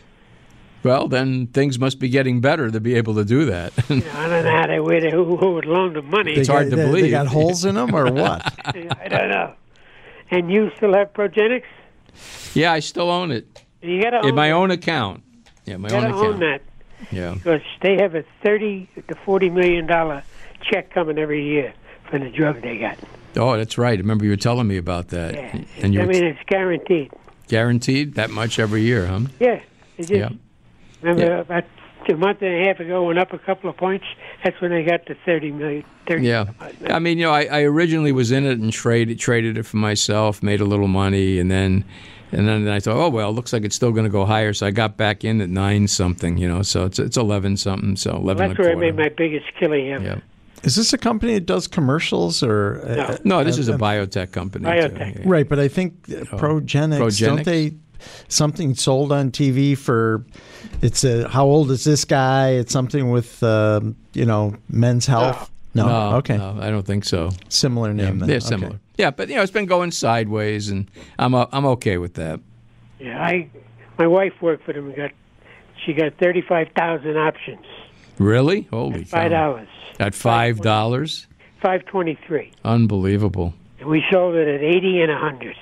Well, then things must be getting better to be able to do that. You know, I don't know how they, where they, who, who would loan the money. It's hard to they, believe. They got holes in them or what? I don't know. And you still have Progenics? Yeah, I still own it You got to own in my it. own account. Yeah, my You own got to account. own that Yeah. because they have a thirty to forty million dollar check coming every year for the drug they got. Oh, that's right. I remember you were telling me about that. Yeah. And you I were mean, it's guaranteed. guaranteed that much every year, huh? Yeah. It just, Yeah. Remember Yeah. about a month and a half ago, went up a couple of points. That's when they got to thirty million. thirty Yeah, I mean, you know, I, I originally was in it and traded traded it for myself, made a little money, and then and then I thought, oh well, it looks like it's still going to go higher, so I got back in at nine something, you know, so it's it's eleven something, so eleven. Well, that's and where a I quarter. made my biggest killing ever. Yeah. Is this a company that does commercials or? uh, No, this uh, is a uh, biotech company. Biotech. Too. Yeah. Right, but I think uh, Oh. Progenics, Progenics? don't they? Something sold on T V for it's a how old is this guy? It's something with um, you know men's health. No, No, okay, no, I don't think so. similar name. Yeah, then. they're Okay. similar. Yeah, but you know, it's been going sideways, and I'm uh, I'm okay with that. Yeah, I, my wife worked for them. and Got, she got thirty-five thousand options. Really? Holy Five cow! dollars. At five dollars? Five twenty-three. Unbelievable. And we sold it at eighty and a hundred.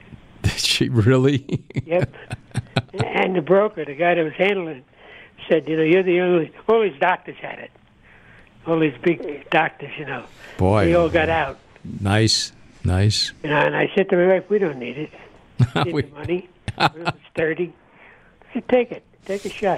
She really? Yep. And the broker, the guy that was handling it, said, you know, you're the only, all these doctors had it. All these big doctors, you know. Boy. They all got out. Nice, nice. You know, and I said to my wife, we don't need it. We need We- the money. It's thirty. I said, take it. Take a shot.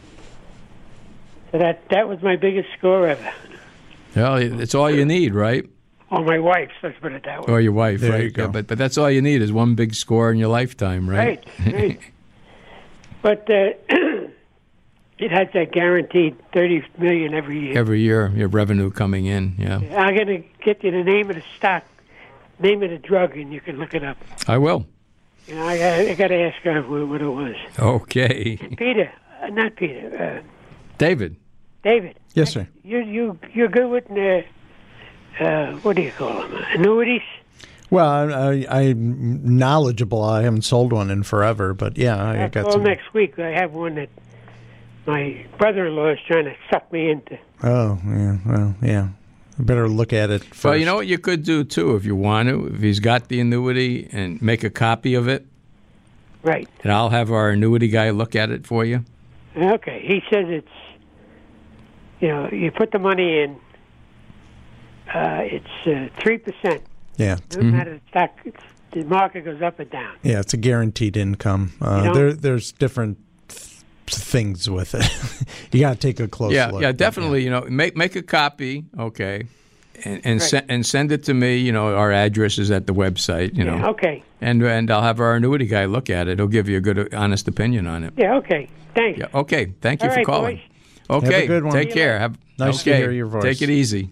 So that, that was my biggest score ever. Well, it's all you need, right? Or my wife's, let's put it that way. Or your wife, There right? you go. Yeah, but but that's all you need is one big score in your lifetime, right? Right, right. But uh, it has that guaranteed thirty million every year. Every year, your revenue coming in. Yeah, I'm going to get you the name of the stock, name of the drug, and you can look it up. I will. You know, I, I got to ask her what, what it was. Okay, Peter, uh, not Peter, uh, David. David. Yes, sir. You you you're good with uh, uh, what do you call them? Annuities. Well, I, I, I'm knowledgeable. I haven't sold one in forever, but yeah, I Uh, got well, some. next week I have one that my brother-in-law is trying to suck me into. Oh, yeah. Well, yeah. I better look at it first. Well, you know what you could do too if you want to. If he's got the annuity, and make a copy of it, Right. and I'll have our annuity guy look at it for you. Okay. He says it's, you know, you put the money in, uh, it's three percent. Yeah. No matter the stock, it's, the market goes up or down. Yeah, it's a guaranteed income. Uh, You know- there, there's different th- things with it. You got to take a close yeah, look. yeah, definitely. You know, make make a copy, okay, and and, Right. se- and send it to me. You know, our address is at the website. You Yeah, know, okay. and and I'll have our annuity guy look at it. He'll give you a good, honest opinion on it. Yeah, okay. Thanks. Yeah. Okay. Thank you All for right, calling. boys. Okay. Have a good one. Take care. Have Nice to okay. hear your voice. Take it easy.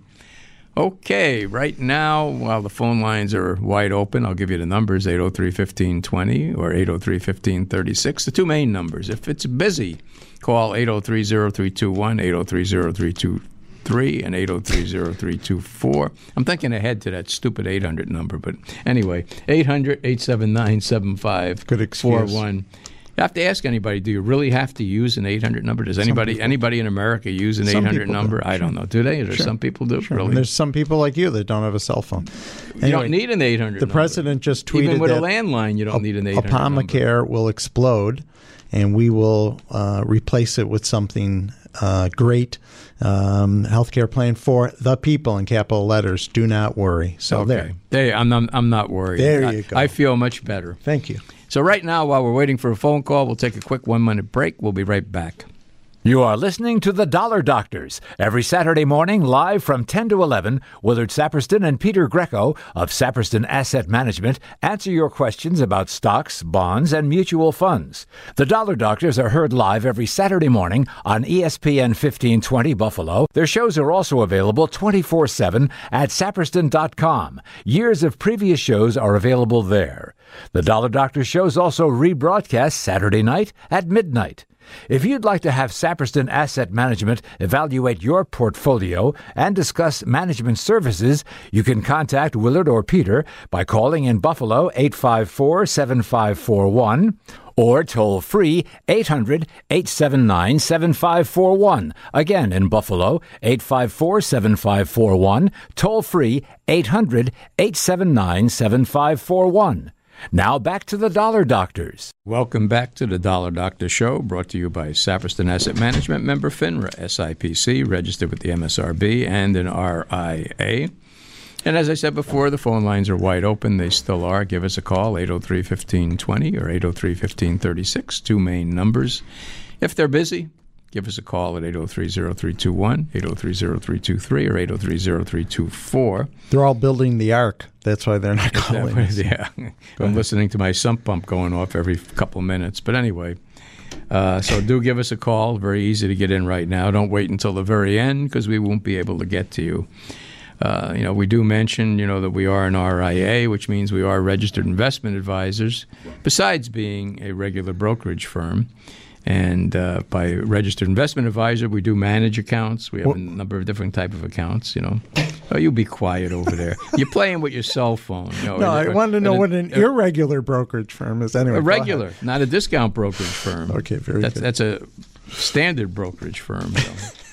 Okay, right now, while the phone lines are wide open, I'll give you the numbers, eight oh three, fifteen twenty or eight oh three, fifteen thirty-six, the two main numbers. If it's busy, call eight oh three, oh three two one, eight oh three, oh three two three, and eight oh three, oh three two four. I'm thinking ahead to that stupid eight hundred number, but anyway, eight hundred, eight seven nine, seven five four one. You have to ask anybody, do you really have to use an eight hundred number? Does anybody people- anybody in America use an Some eight hundred people number? do, I don't sure. know. Do they? Or do Sure. some people do? Sure. Really? And there's some people like you that don't have a cell phone. You don't need an eight hundred The number. president just tweeted Even with that a landline, you don't need an eight hundred number. Obamacare will explode, and we will uh, replace it with something uh, great. Um, healthcare plan for the people in capital letters. Do not worry. So Okay. there. There, I'm not, I'm not worried. There I, you go. I feel much better. Thank you. So right now, while we're waiting for a phone call, we'll take a quick one-minute break. We'll be right back. You are listening to The Dollar Doctors every Saturday morning live from ten to eleven. Willard Saperston and Peter Greco of Saperston Asset Management answer your questions about stocks, bonds, and mutual funds. The Dollar Doctors are heard live every Saturday morning on E S P N fifteen twenty Buffalo. Their shows are also available twenty-four seven at saperston dot com. Years of previous shows are available there. The Dollar Doctors shows also rebroadcast Saturday night at midnight. If you'd like to have Saperston Asset Management evaluate your portfolio and discuss management services, you can contact Willard or Peter by calling in Buffalo eight five four, seven five four one or toll free eight hundred, eight seven nine, seven five four one. Again, in Buffalo, eight five four, seven five four one, toll free eight hundred, eight seven nine, seven five four one. Now back to the Dollar Doctors. Welcome back to the Dollar Doctor Show, brought to you by Saperston Asset Management, member FINRA, S I P C, registered with the M S R B and an R I A. And as I said before, the phone lines are wide open. They still are. Give us a call, eight oh three, fifteen twenty or eight oh three, fifteen thirty-six, two main numbers. If they're busy, give us a call at eight oh three, oh three two one, eight oh three, oh three two three, or eight oh three, oh three two four. They're all building the ark. That's why they're not calling us. Yeah. I'm listening to my sump pump going off every couple of minutes. But anyway, uh, so do give us a call. Very easy to get in right now. Don't wait until the very end because we won't be able to get to you. Uh, you know, we do mention, you know, that we are an R I A, which means we are registered investment advisors, besides being a regular brokerage firm. And uh, by registered investment advisor, we do manage accounts. We have a number of different type of accounts, you know. Oh, you be quiet over there. You're playing with your cell phone. You know, No, I or- wanted to know or- what an or- irregular brokerage firm is. Anyway, A go regular, ahead. not a discount brokerage firm. Okay, very that's, good. That's a standard brokerage firm. So.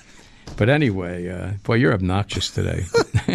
But anyway, uh, boy, you're obnoxious today.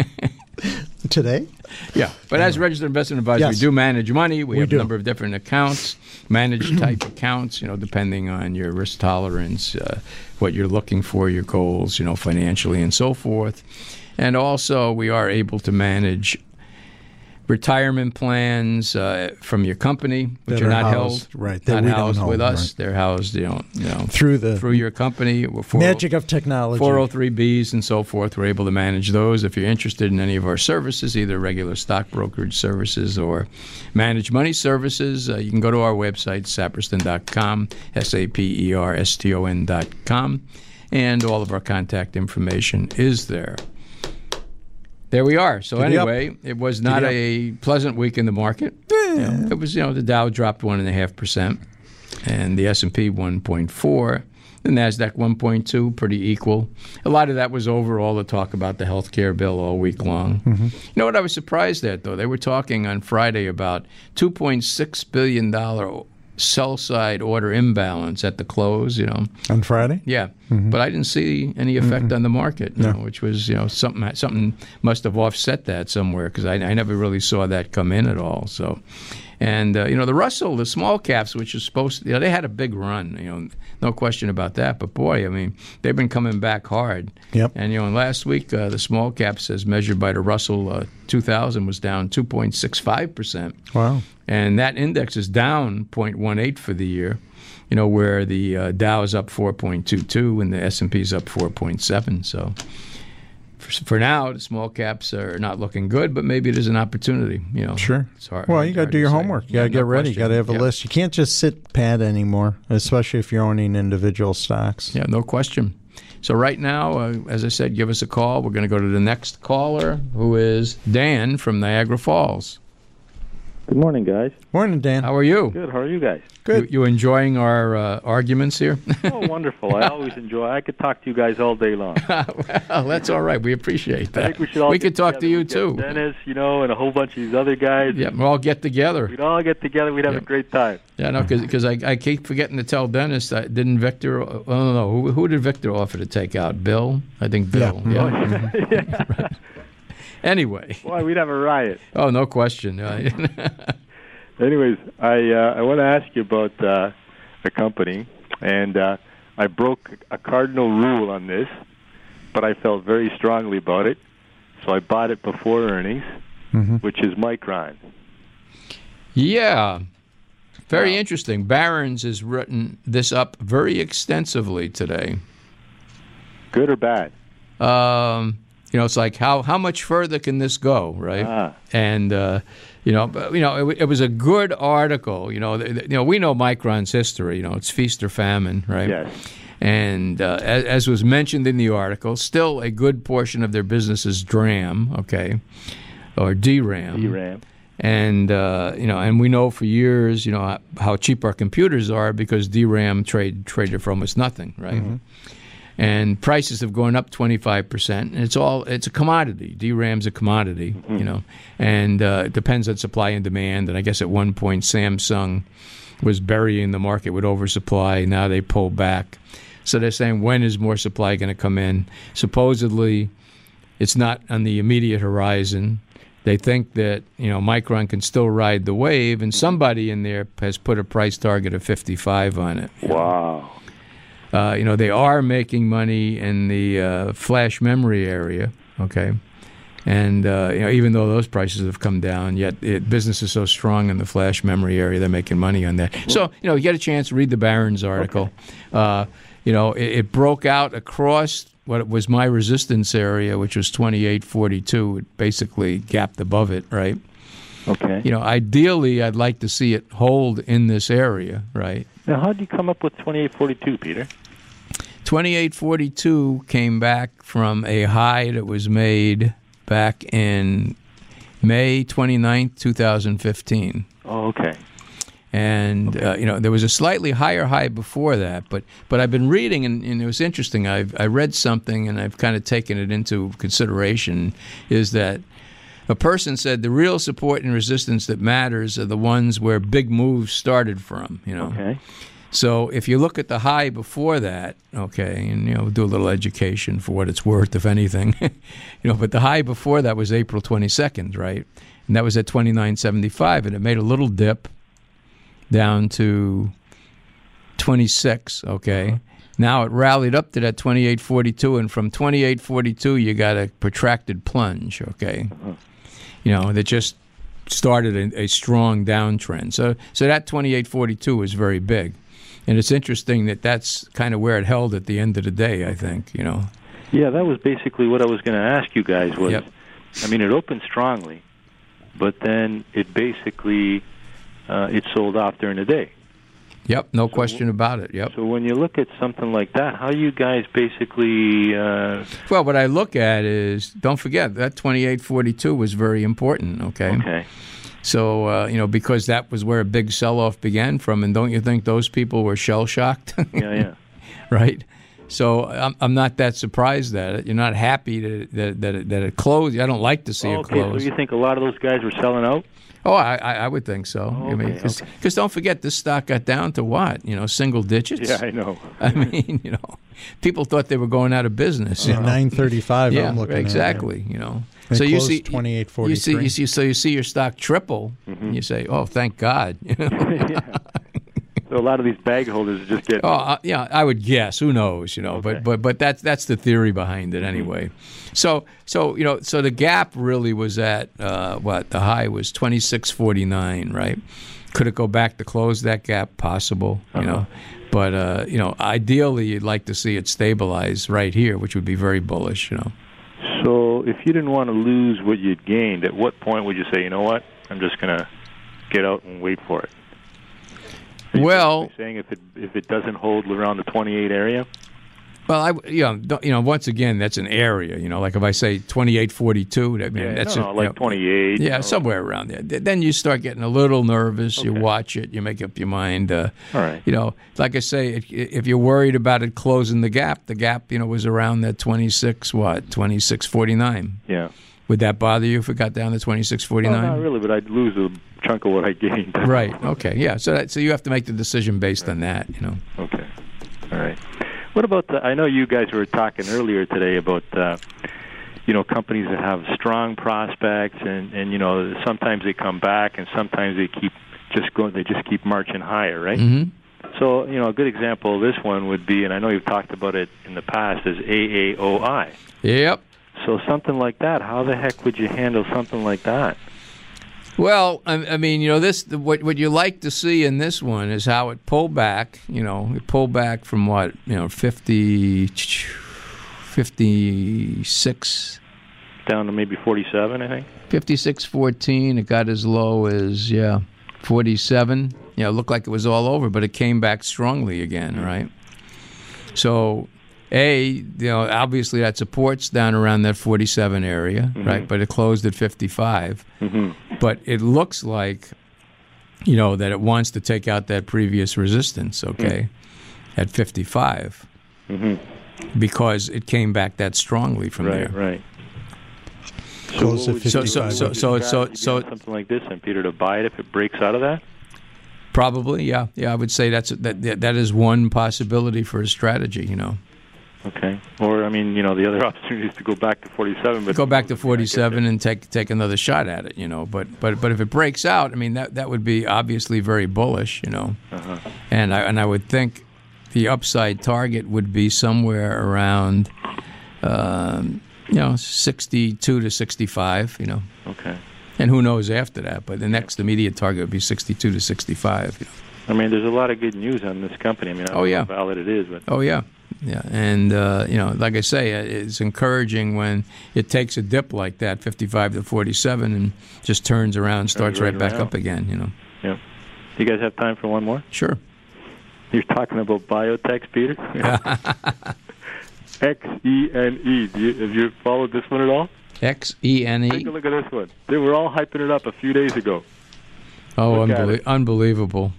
Today? Yeah, but as a registered investment advisor, Yes. we do manage money. We, We have do. a number of different accounts, managed type accounts, you know, depending on your risk tolerance, uh, what you're looking for, your goals, you know, financially and so forth. And also, we are able to manage retirement plans uh, from your company, which That are are not housed- held, right, that not we don't housed with hold, us. right. They're housed, you know, you know, Through the through your company. For magic of technology. four oh three B's and so forth. We're able to manage those. If you're interested in any of our services, either regular stock brokerage services or managed money services, uh, you can go to our website, saperston dot com, S A P E R S T O N dot com, and all of our contact information is there. There we are. So Giddy up. anyway, it was not Giddy a pleasant week in the market. You know, it was, you know, the Dow dropped one and a half percent, and the S and P one point four, the Nasdaq one point two, pretty equal. A lot of that was over all the talk about the health care bill all week long. Mm-hmm. You know what I was surprised at though? They were talking on Friday about two point six billion dollar sell side order imbalance at the close. You know, On Friday? yeah, Mhm. but I didn't see any effect Mhm. on the market, you No. know, which was, you know, something something must have offset that somewhere because I, I never really saw that come in at all. So, and uh, you know, the Russell, the small caps, which is supposed to, you know, they had a big run, you know, no question about that. But boy, I mean, they've been coming back hard. Yep. And you know, and last week uh, the small caps, as measured by the Russell uh, two thousand, was down two point six five percent. Wow. And that index is down zero point one eight for the year, you know, where the uh, Dow is up four point two two and the S and P is up four point seven. So for, for now, the small caps are not looking good, but maybe there's an opportunity. You know, sure. It's hard, well, you got to do your homework. You got to yeah, get no ready. You got to have a yeah. list. You can't just sit pat anymore, especially if you're owning individual stocks. Yeah, no question. So right now, uh, as I said, give us a call. We're going to go to the next caller, who is Dan from Niagara Falls. Good morning, guys. Morning, Dan. How are you? Good. How are you guys? Good. You, you enjoying our uh, arguments here? Oh, wonderful. I always enjoy I could talk to you guys all day long. Well, that's all right. We appreciate that. I think we should all we get could talk to together. you, We'd too. get Dennis, you know, and a whole bunch of these other guys. Yeah, we'll all get together. We'd all get together. We'd have Yeah. a great time. Yeah, no, because I, I keep forgetting to tell Dennis, that didn't Victor, oh, no, no, who, who did Victor offer to take out? Bill? I think Bill. Yeah. Yeah. Mhm. yeah. Right. Anyway. Boy, we'd have a riot. Oh, no question. Anyways, I uh, I want to ask you about uh, a company, and uh, I broke a cardinal rule on this, but I felt very strongly about it, so I bought it before earnings, mm-hmm. which is Micron. Yeah, very wow. interesting. Barron's has written this up very extensively today. Good or bad? Um, you know, it's like how how much further can this go, right? Ah. And uh, you know, but, you know, it, it was a good article. You know, th- you know, we know Micron's history. You know, it's feast or famine, right? Yes. And uh, as, as was mentioned in the article, still a good portion of their business is DRAM, okay, or D RAM. D RAM. And uh, you know, and we know for years, you know, how, how cheap our computers are because D RAM trade traded for almost nothing, right? Mm-hmm. And prices have gone up twenty-five percent, and it's all it's a commodity. D RAM's a commodity, mm-hmm. you know, and uh, it depends on supply and demand. And I guess at one point Samsung was burying the market with oversupply. Now they pull back, so they're saying when is more supply going to come in? Supposedly, it's not on the immediate horizon. They think that, you know, Micron can still ride the wave, and somebody in there has put a price target of fifty-five on it. Wow. Uh, you know, they are making money in the uh, flash memory area, okay? And, uh, you know, even though those prices have come down, yet it, business is so strong in the flash memory area, they're making money on that. So, you know, you get a chance to read the Barron's article. Okay. Uh, you know, it, it broke out across what was my resistance area, which was twenty-eight forty-two. It basically gapped above it, right? Okay. You know, ideally, I'd like to see it hold in this area, right? Now, how did you come up with twenty-eight forty-two, Peter? twenty-eight forty-two came back from a high that was made back in May twenty-ninth, twenty fifteen. Oh, okay. And, okay. uh, you know, there was a slightly higher high before that. But but I've been reading, and, and it was interesting. I've I read something, and I've kind of taken it into consideration, is that a person said the real support and resistance that matters are the ones where big moves started from, you know. Okay. So if you look at the high before that, okay, and, you know, do a little education for what it's worth, if anything, you know, but the high before that was April twenty-second, right? And that was at twenty-nine seventy-five, and it made a little dip down to twenty-six, okay? Uh-huh. Now it rallied up to that twenty-eight forty-two, and from twenty-eight forty-two you got a protracted plunge, okay? Uh-huh. You know, that just started a, a strong downtrend. So so that twenty-eight forty-two was very big. And it's interesting that that's kind of where it held at the end of the day, I think, you know. Yeah, that was basically what I was going to ask you guys was, yep. I mean, it opened strongly, but then it basically, uh, it sold off during the day. Yep, no so, question about it, yep. So when you look at something like that, how you guys basically... Uh, well, what I look at is, don't forget, that twenty-eight forty-two was very important, okay? Okay. So, uh, you know, because that was where a big sell-off began from, and don't you think those people were shell-shocked? Yeah, yeah. Right? So I'm, I'm not that surprised at it. You're not happy to, that, that, it, that it closed. I don't like to see oh, it close. Okay, so you think a lot of those guys were selling out? Oh, I, I would think so. Oh, I mean, because okay. don't forget, this stock got down to what? You know, single digits? Yeah, I know. I mean, you know, people thought they were going out of business. Yeah, nine thirty-five. Yeah, I'm looking exactly. At You know, they so you see twenty-eight forty-three. You see, you see, so you see your stock triple, mm-hmm. and you say, "Oh, thank God." You know? Yeah. So a lot of these bag holders just get. Oh, uh, yeah, I would guess. Who knows? You know, okay. but but but that's that's the theory behind it anyway. So so you know, so the gap really was at uh, what the high was twenty-six forty-nine, right? Could it go back to close that gap? Possible, you uh-huh. know. But uh, you know, ideally, you'd like to see it stabilize right here, which would be very bullish. You know. So if you didn't want to lose what you'd gained, at what point would you say, you know what, I'm just going to get out and wait for it? Are you Well, saying if it if it doesn't hold around the twenty-eight area? Well, I you know, don't- you know once again that's an area. You know, like if I say twenty-eight forty-two, that mean Yeah, that's no, a, no, you like know, twenty-eight. Yeah, you know. somewhere around there. Th- Then you start getting a little nervous. You Okay. watch it. You make up your mind. Uh, All right. You know, like I say, if, if you're worried about it closing the gap, the gap, you know, was around that twenty-six what twenty-six forty-nine. Yeah. Would that bother you if it got down to twenty-six Well, forty-nine? not really, but I'd lose a chunk of what I gained. Right. Okay. Yeah. So that, so you have to make the decision based on that. You know. Okay. All right. What about the, I know you guys were talking earlier today about, uh, you know, companies that have strong prospects and, and, you know, sometimes they come back and sometimes they keep just going, they just keep marching higher, right? Mm-hmm. So, you know, a good example of this one would be, and I know you've talked about it in the past, is A A O I. Yep. So something like that, how the heck would you handle something like that? Well, I, I mean, you know, this what what you like to see in this one is how it pulled back. You know, it pulled back from what you know, fifty, fifty-six Down to maybe forty-seven, I think. fifty-six fourteen. It got as low as yeah, forty-seven. You know, it looked like it was all over, but it came back strongly again, right? So, A, you know, obviously that supports down around that forty-seven area, Mhm. right? But it closed at fifty-five. Mm-hmm. But it looks like, you know, that it wants to take out that previous resistance, okay, at fifty-five, Mm-hmm. because it came back that strongly from Right, there. right. Close what at would you- So- so- what so- would so- your so- strategy be so- on something like this, and Peter, to buy it if it breaks out of that? Probably, yeah, yeah. I would say that's that. That that is one possibility for a strategy. You know, Okay. Or, I mean, you know, the other opportunity is to go back to forty-seven. But go back to forty-seven and take take another shot at it. You know, but but but if it breaks out, I mean that that would be obviously very bullish. You know, Uh-huh. and I and I would think the upside target would be somewhere around, um, you know, sixty-two to sixty-five. You know. Okay. And who knows after that? But the next immediate target would be sixty-two to sixty-five. You know. I mean, there's a lot of good news on this company. I mean, I don't Oh, know yeah. how valid it is, but Oh yeah, yeah, and uh, you know, like I say, it's encouraging when it takes a dip like that, fifty-five to forty-seven, and just turns around, and starts right right back around. up again. You know. yeah. You guys have time for one more? Sure. You're talking about biotech, Peter? X E N E. Do you, have you followed this one at all? X E N Take E. a look at this one. They were all hyping it up a few days ago. Oh, Look at unbelie- it. unbelievable.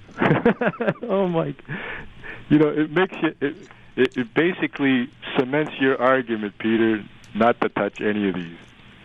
Oh my! You know, it makes you. It, it, it basically cements your argument, Peter, not to touch any of these.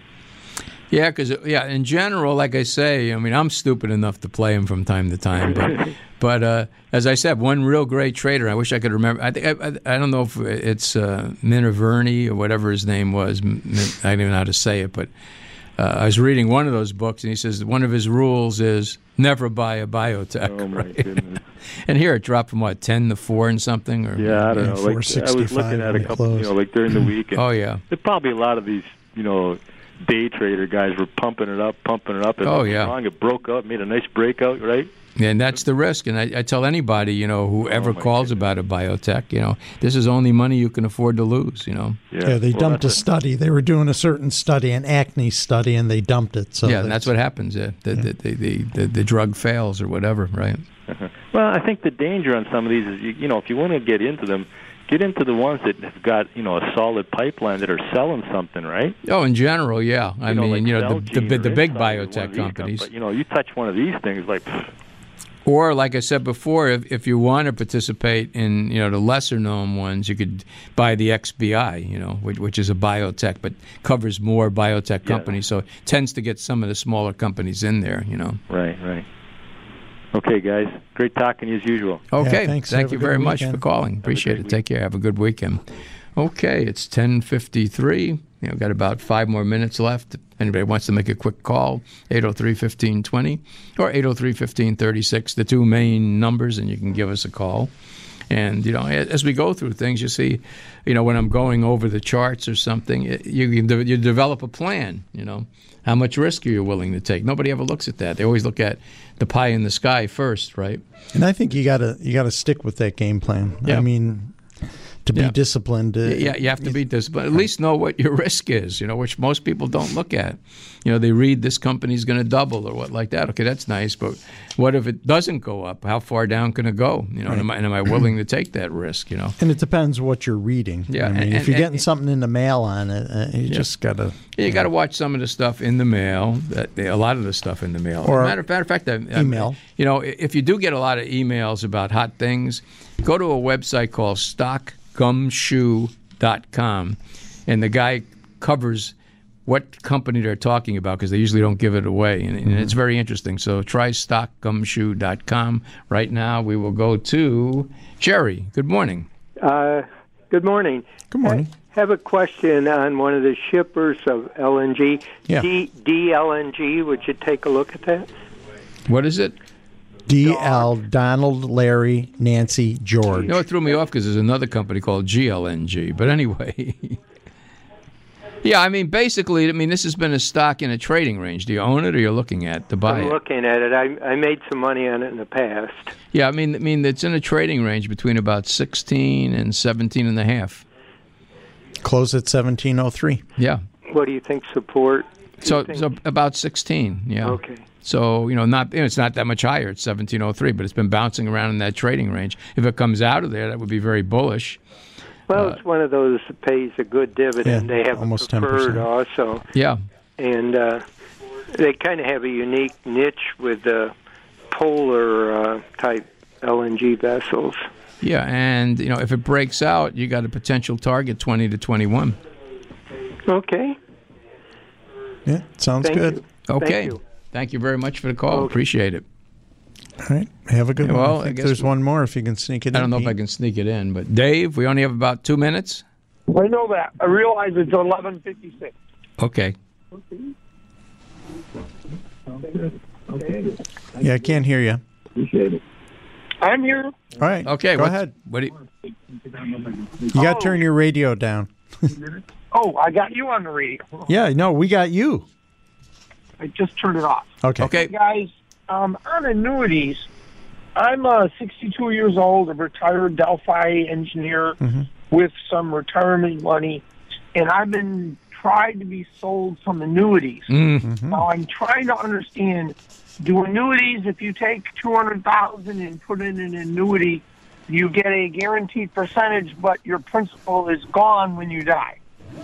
Yeah, because yeah, in general, like I say, I mean, I'm stupid enough to play him from time to time, but but uh, as I said, one real great trader. I wish I could remember. I think I, I, I don't know if it's uh, Minervini or whatever his name was. M- I don't even know how to say it, but uh, I was reading one of those books, and he says one of his rules is never buy a biotech. Oh my right? goodness! And here it dropped from what ten to four and something, or Yeah, I don't know. Like, I was four looking at when a it couple, you know, closed. like during the week. And Oh yeah. There's probably a lot of these, you know, day trader guys were pumping it up, pumping it up. And Oh, yeah. Long, it broke out, made a nice breakout, right? And that's the risk. And I, I tell anybody, you know, whoever Oh, my calls about a biotech, you know, this is only money you can afford to lose, you know. Yeah, they Well, dumped a that's study. They were doing a certain study, an acne study, and they dumped it. So yeah, and that's what happens. Yeah. The, the, the, the, the, the drug fails or whatever, right? Uh-huh. Well, I think the danger on some of these is, you, you know, if you want to get into them, get into the ones that have got, you know, a solid pipeline that are selling something, right? Oh, in general, yeah. I You know, mean, like you know, the, the, Celgene the, or the big Insight or one of biotech these companies. But, you know, you touch one of these things, like, pfft, Or, like I said before, if, if you want to participate in, you know, the lesser-known ones, you could buy the X B I, you know, which, which is a biotech, but covers more biotech Yeah. companies, so it tends to get some of the smaller companies in there, you know. right, right. Okay, guys. Great talking to you as usual. Okay, Yeah, thanks. thank Have a you good very much for weekend. calling. Appreciate great it. Take care. Have a good weekend. Okay, it's ten fifty-three. You know, got about five more minutes left. If anybody wants to make a quick call, eight oh three, fifteen twenty or eight oh three, fifteen thirty-six, the two main numbers, and you can give us a call. And, you know, as we go through things, you see, you know, when I'm going over the charts or something, you, you, you develop a plan, you know. How much risk are you willing to take? Nobody ever looks at that. They always look at the pie in the sky first, right? And I think you gotta you gotta stick with that game plan. Yeah. I mean, to be Yeah. disciplined. Uh, Yeah, you have to be disciplined. At least know what your risk is, you know, which most people don't look at. You know, they read this company's going to double or what like that. Okay, that's nice, but what if it doesn't go up? How far down can it go? You know, and am, I, and am I willing to take that risk, you know? And it depends what you're reading. Yeah, I mean, and- if you're and- getting something in the mail on it, uh, you Yeah. just got to... Yeah, you got to watch some of the stuff in the mail. That a lot of the stuff in the mail. Or matter, matter of fact, I, I- email. You know, if you do get a lot of emails about hot things, go to a website called stock gumshoe dot com, and the guy covers what company they're talking about because they usually don't give it away, and, and it's very interesting. So try stock gumshoe dot com. Right now, we will go to Jerry. Good morning. Uh, good morning. Good morning. I have a question on one of the shippers of L N G, Yeah. D, D L N G. Would you take a look at that? What is it? D L, Donald, Larry, Nancy, George. You know, it threw me off because there's another company called G L N G. But anyway, yeah, I mean, basically, I mean, this has been a stock in a trading range. Do you own it, or you're looking at to buy I'm it? looking at it. I, I made some money on it in the past. Yeah, I mean, I mean, it's in a trading range between about sixteen and seventeen and a half. Close at seventeen oh three. Yeah. What do you think support? So, think- so about sixteen. Yeah. Okay. So, you know, not you know, it's not that much higher. It's seventeen oh three, but it's been bouncing around in that trading range. If it comes out of there, that would be very bullish. Well, Uh, it's one of those that pays a good dividend. Yeah, they have almost a preferred ten percent. also. Yeah. And uh, they kind of have a unique niche with the polar uh, type L N G vessels. Yeah, and you know, if it breaks out, you got a potential target twenty to twenty-one. Okay. Yeah, sounds Thank good. you. Okay. Thank you. Thank you very much for the call. Okay. Appreciate it. All right. Have a good Yeah, one. well, I I think guess there's we- one more if you can sneak it in. I don't know if Pete. I can sneak it in, but Dave, we only have about two minutes. I know that. I realize it's eleven fifty-six. Okay. Yeah, I can't hear you. Appreciate it. I'm here. All right. Okay. Go what's- ahead. What do you, You got to Oh. turn your radio down. Oh, I got you on the radio. Yeah, no, we got you. I just turned it off. Okay. okay. Guys, um, on annuities, I'm uh, sixty-two years old, a retired Delphi engineer with some retirement money, and I've been tried to be sold some annuities. Mm. Now I'm trying to understand: do annuities, if you take two hundred thousand and put in an annuity, you get a guaranteed percentage, but your principal is gone when you die?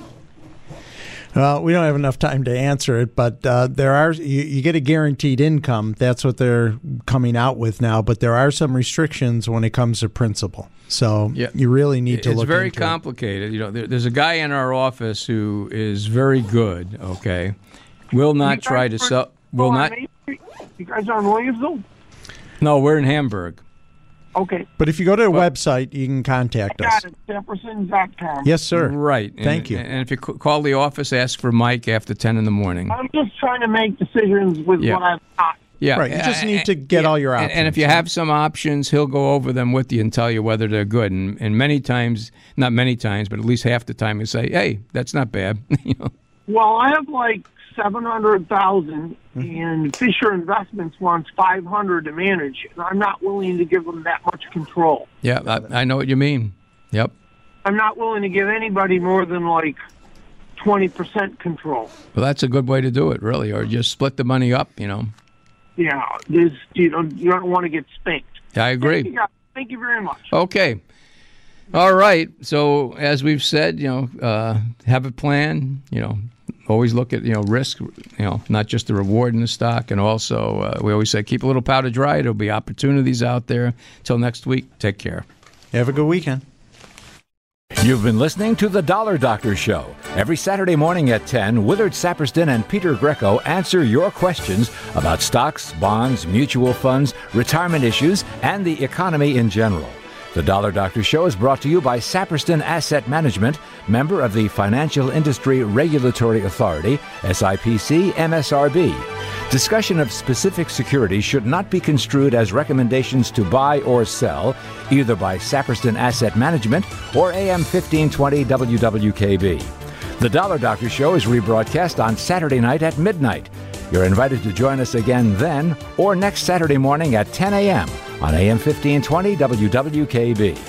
Well, we don't have enough time to answer it, but uh, there are you, you get a guaranteed income. That's what they're coming out with now. But there are some restrictions when it comes to principal. So Yeah. you really need to It's look very into complicated. You know, there, there's a guy in our office who is very good. Okay, will not You try guys to are- sell. Will oh, not. on Main Street? You guys are in Williamsville? No, we're in Hamburg. Okay. But if you go to the website, you can contact I us. got it. Jefferson dot com. Yes, sir. Right. And- Thank you. And if you c- call the office, ask for Mike after ten in the morning. I'm just trying to make decisions with Yeah. what I've got. Yeah, Right, you just need to get all your And- And if you options. have some options, he'll go over them with you and tell you whether they're good. And, and many times, not many times, but at least half the time, he'll say, "Hey, that's not bad." You know? Well, I have like seven hundred thousand, and Fisher Investments wants five hundred to manage, and I'm not willing to give them that much control. Yeah, I, I know what you mean. Yep. I'm not willing to give anybody more than like twenty percent control. Well, that's a good way to do it, really, or just split the money up. You know. Yeah, there's, you don't you don't want to get spanked. Yeah, I agree. Thank you, guys. Thank you very much. Okay. All right. So as we've said, you know, uh, have a plan. You know, always look at you know risk. You know, not just the reward in the stock, and also uh, we always say keep a little powder dry. There'll be opportunities out there. Till next week. Take care. Have a good weekend. You've been listening to The Dollar Doctor Show. Every Saturday morning at ten, Willard Saperston and Peter Greco answer your questions about stocks, bonds, mutual funds, retirement issues, and the economy in general. The Dollar Doctor Show is brought to you by Saperston Asset Management, member of the Financial Industry Regulatory Authority, S I P C M S R B. Discussion of specific securities should not be construed as recommendations to buy or sell, either by Saperston Asset Management or A M fifteen twenty W W K B. The Dollar Doctor Show is rebroadcast on Saturday night at midnight. You're invited to join us again then or next Saturday morning at ten a.m. on A M fifteen twenty W W K B.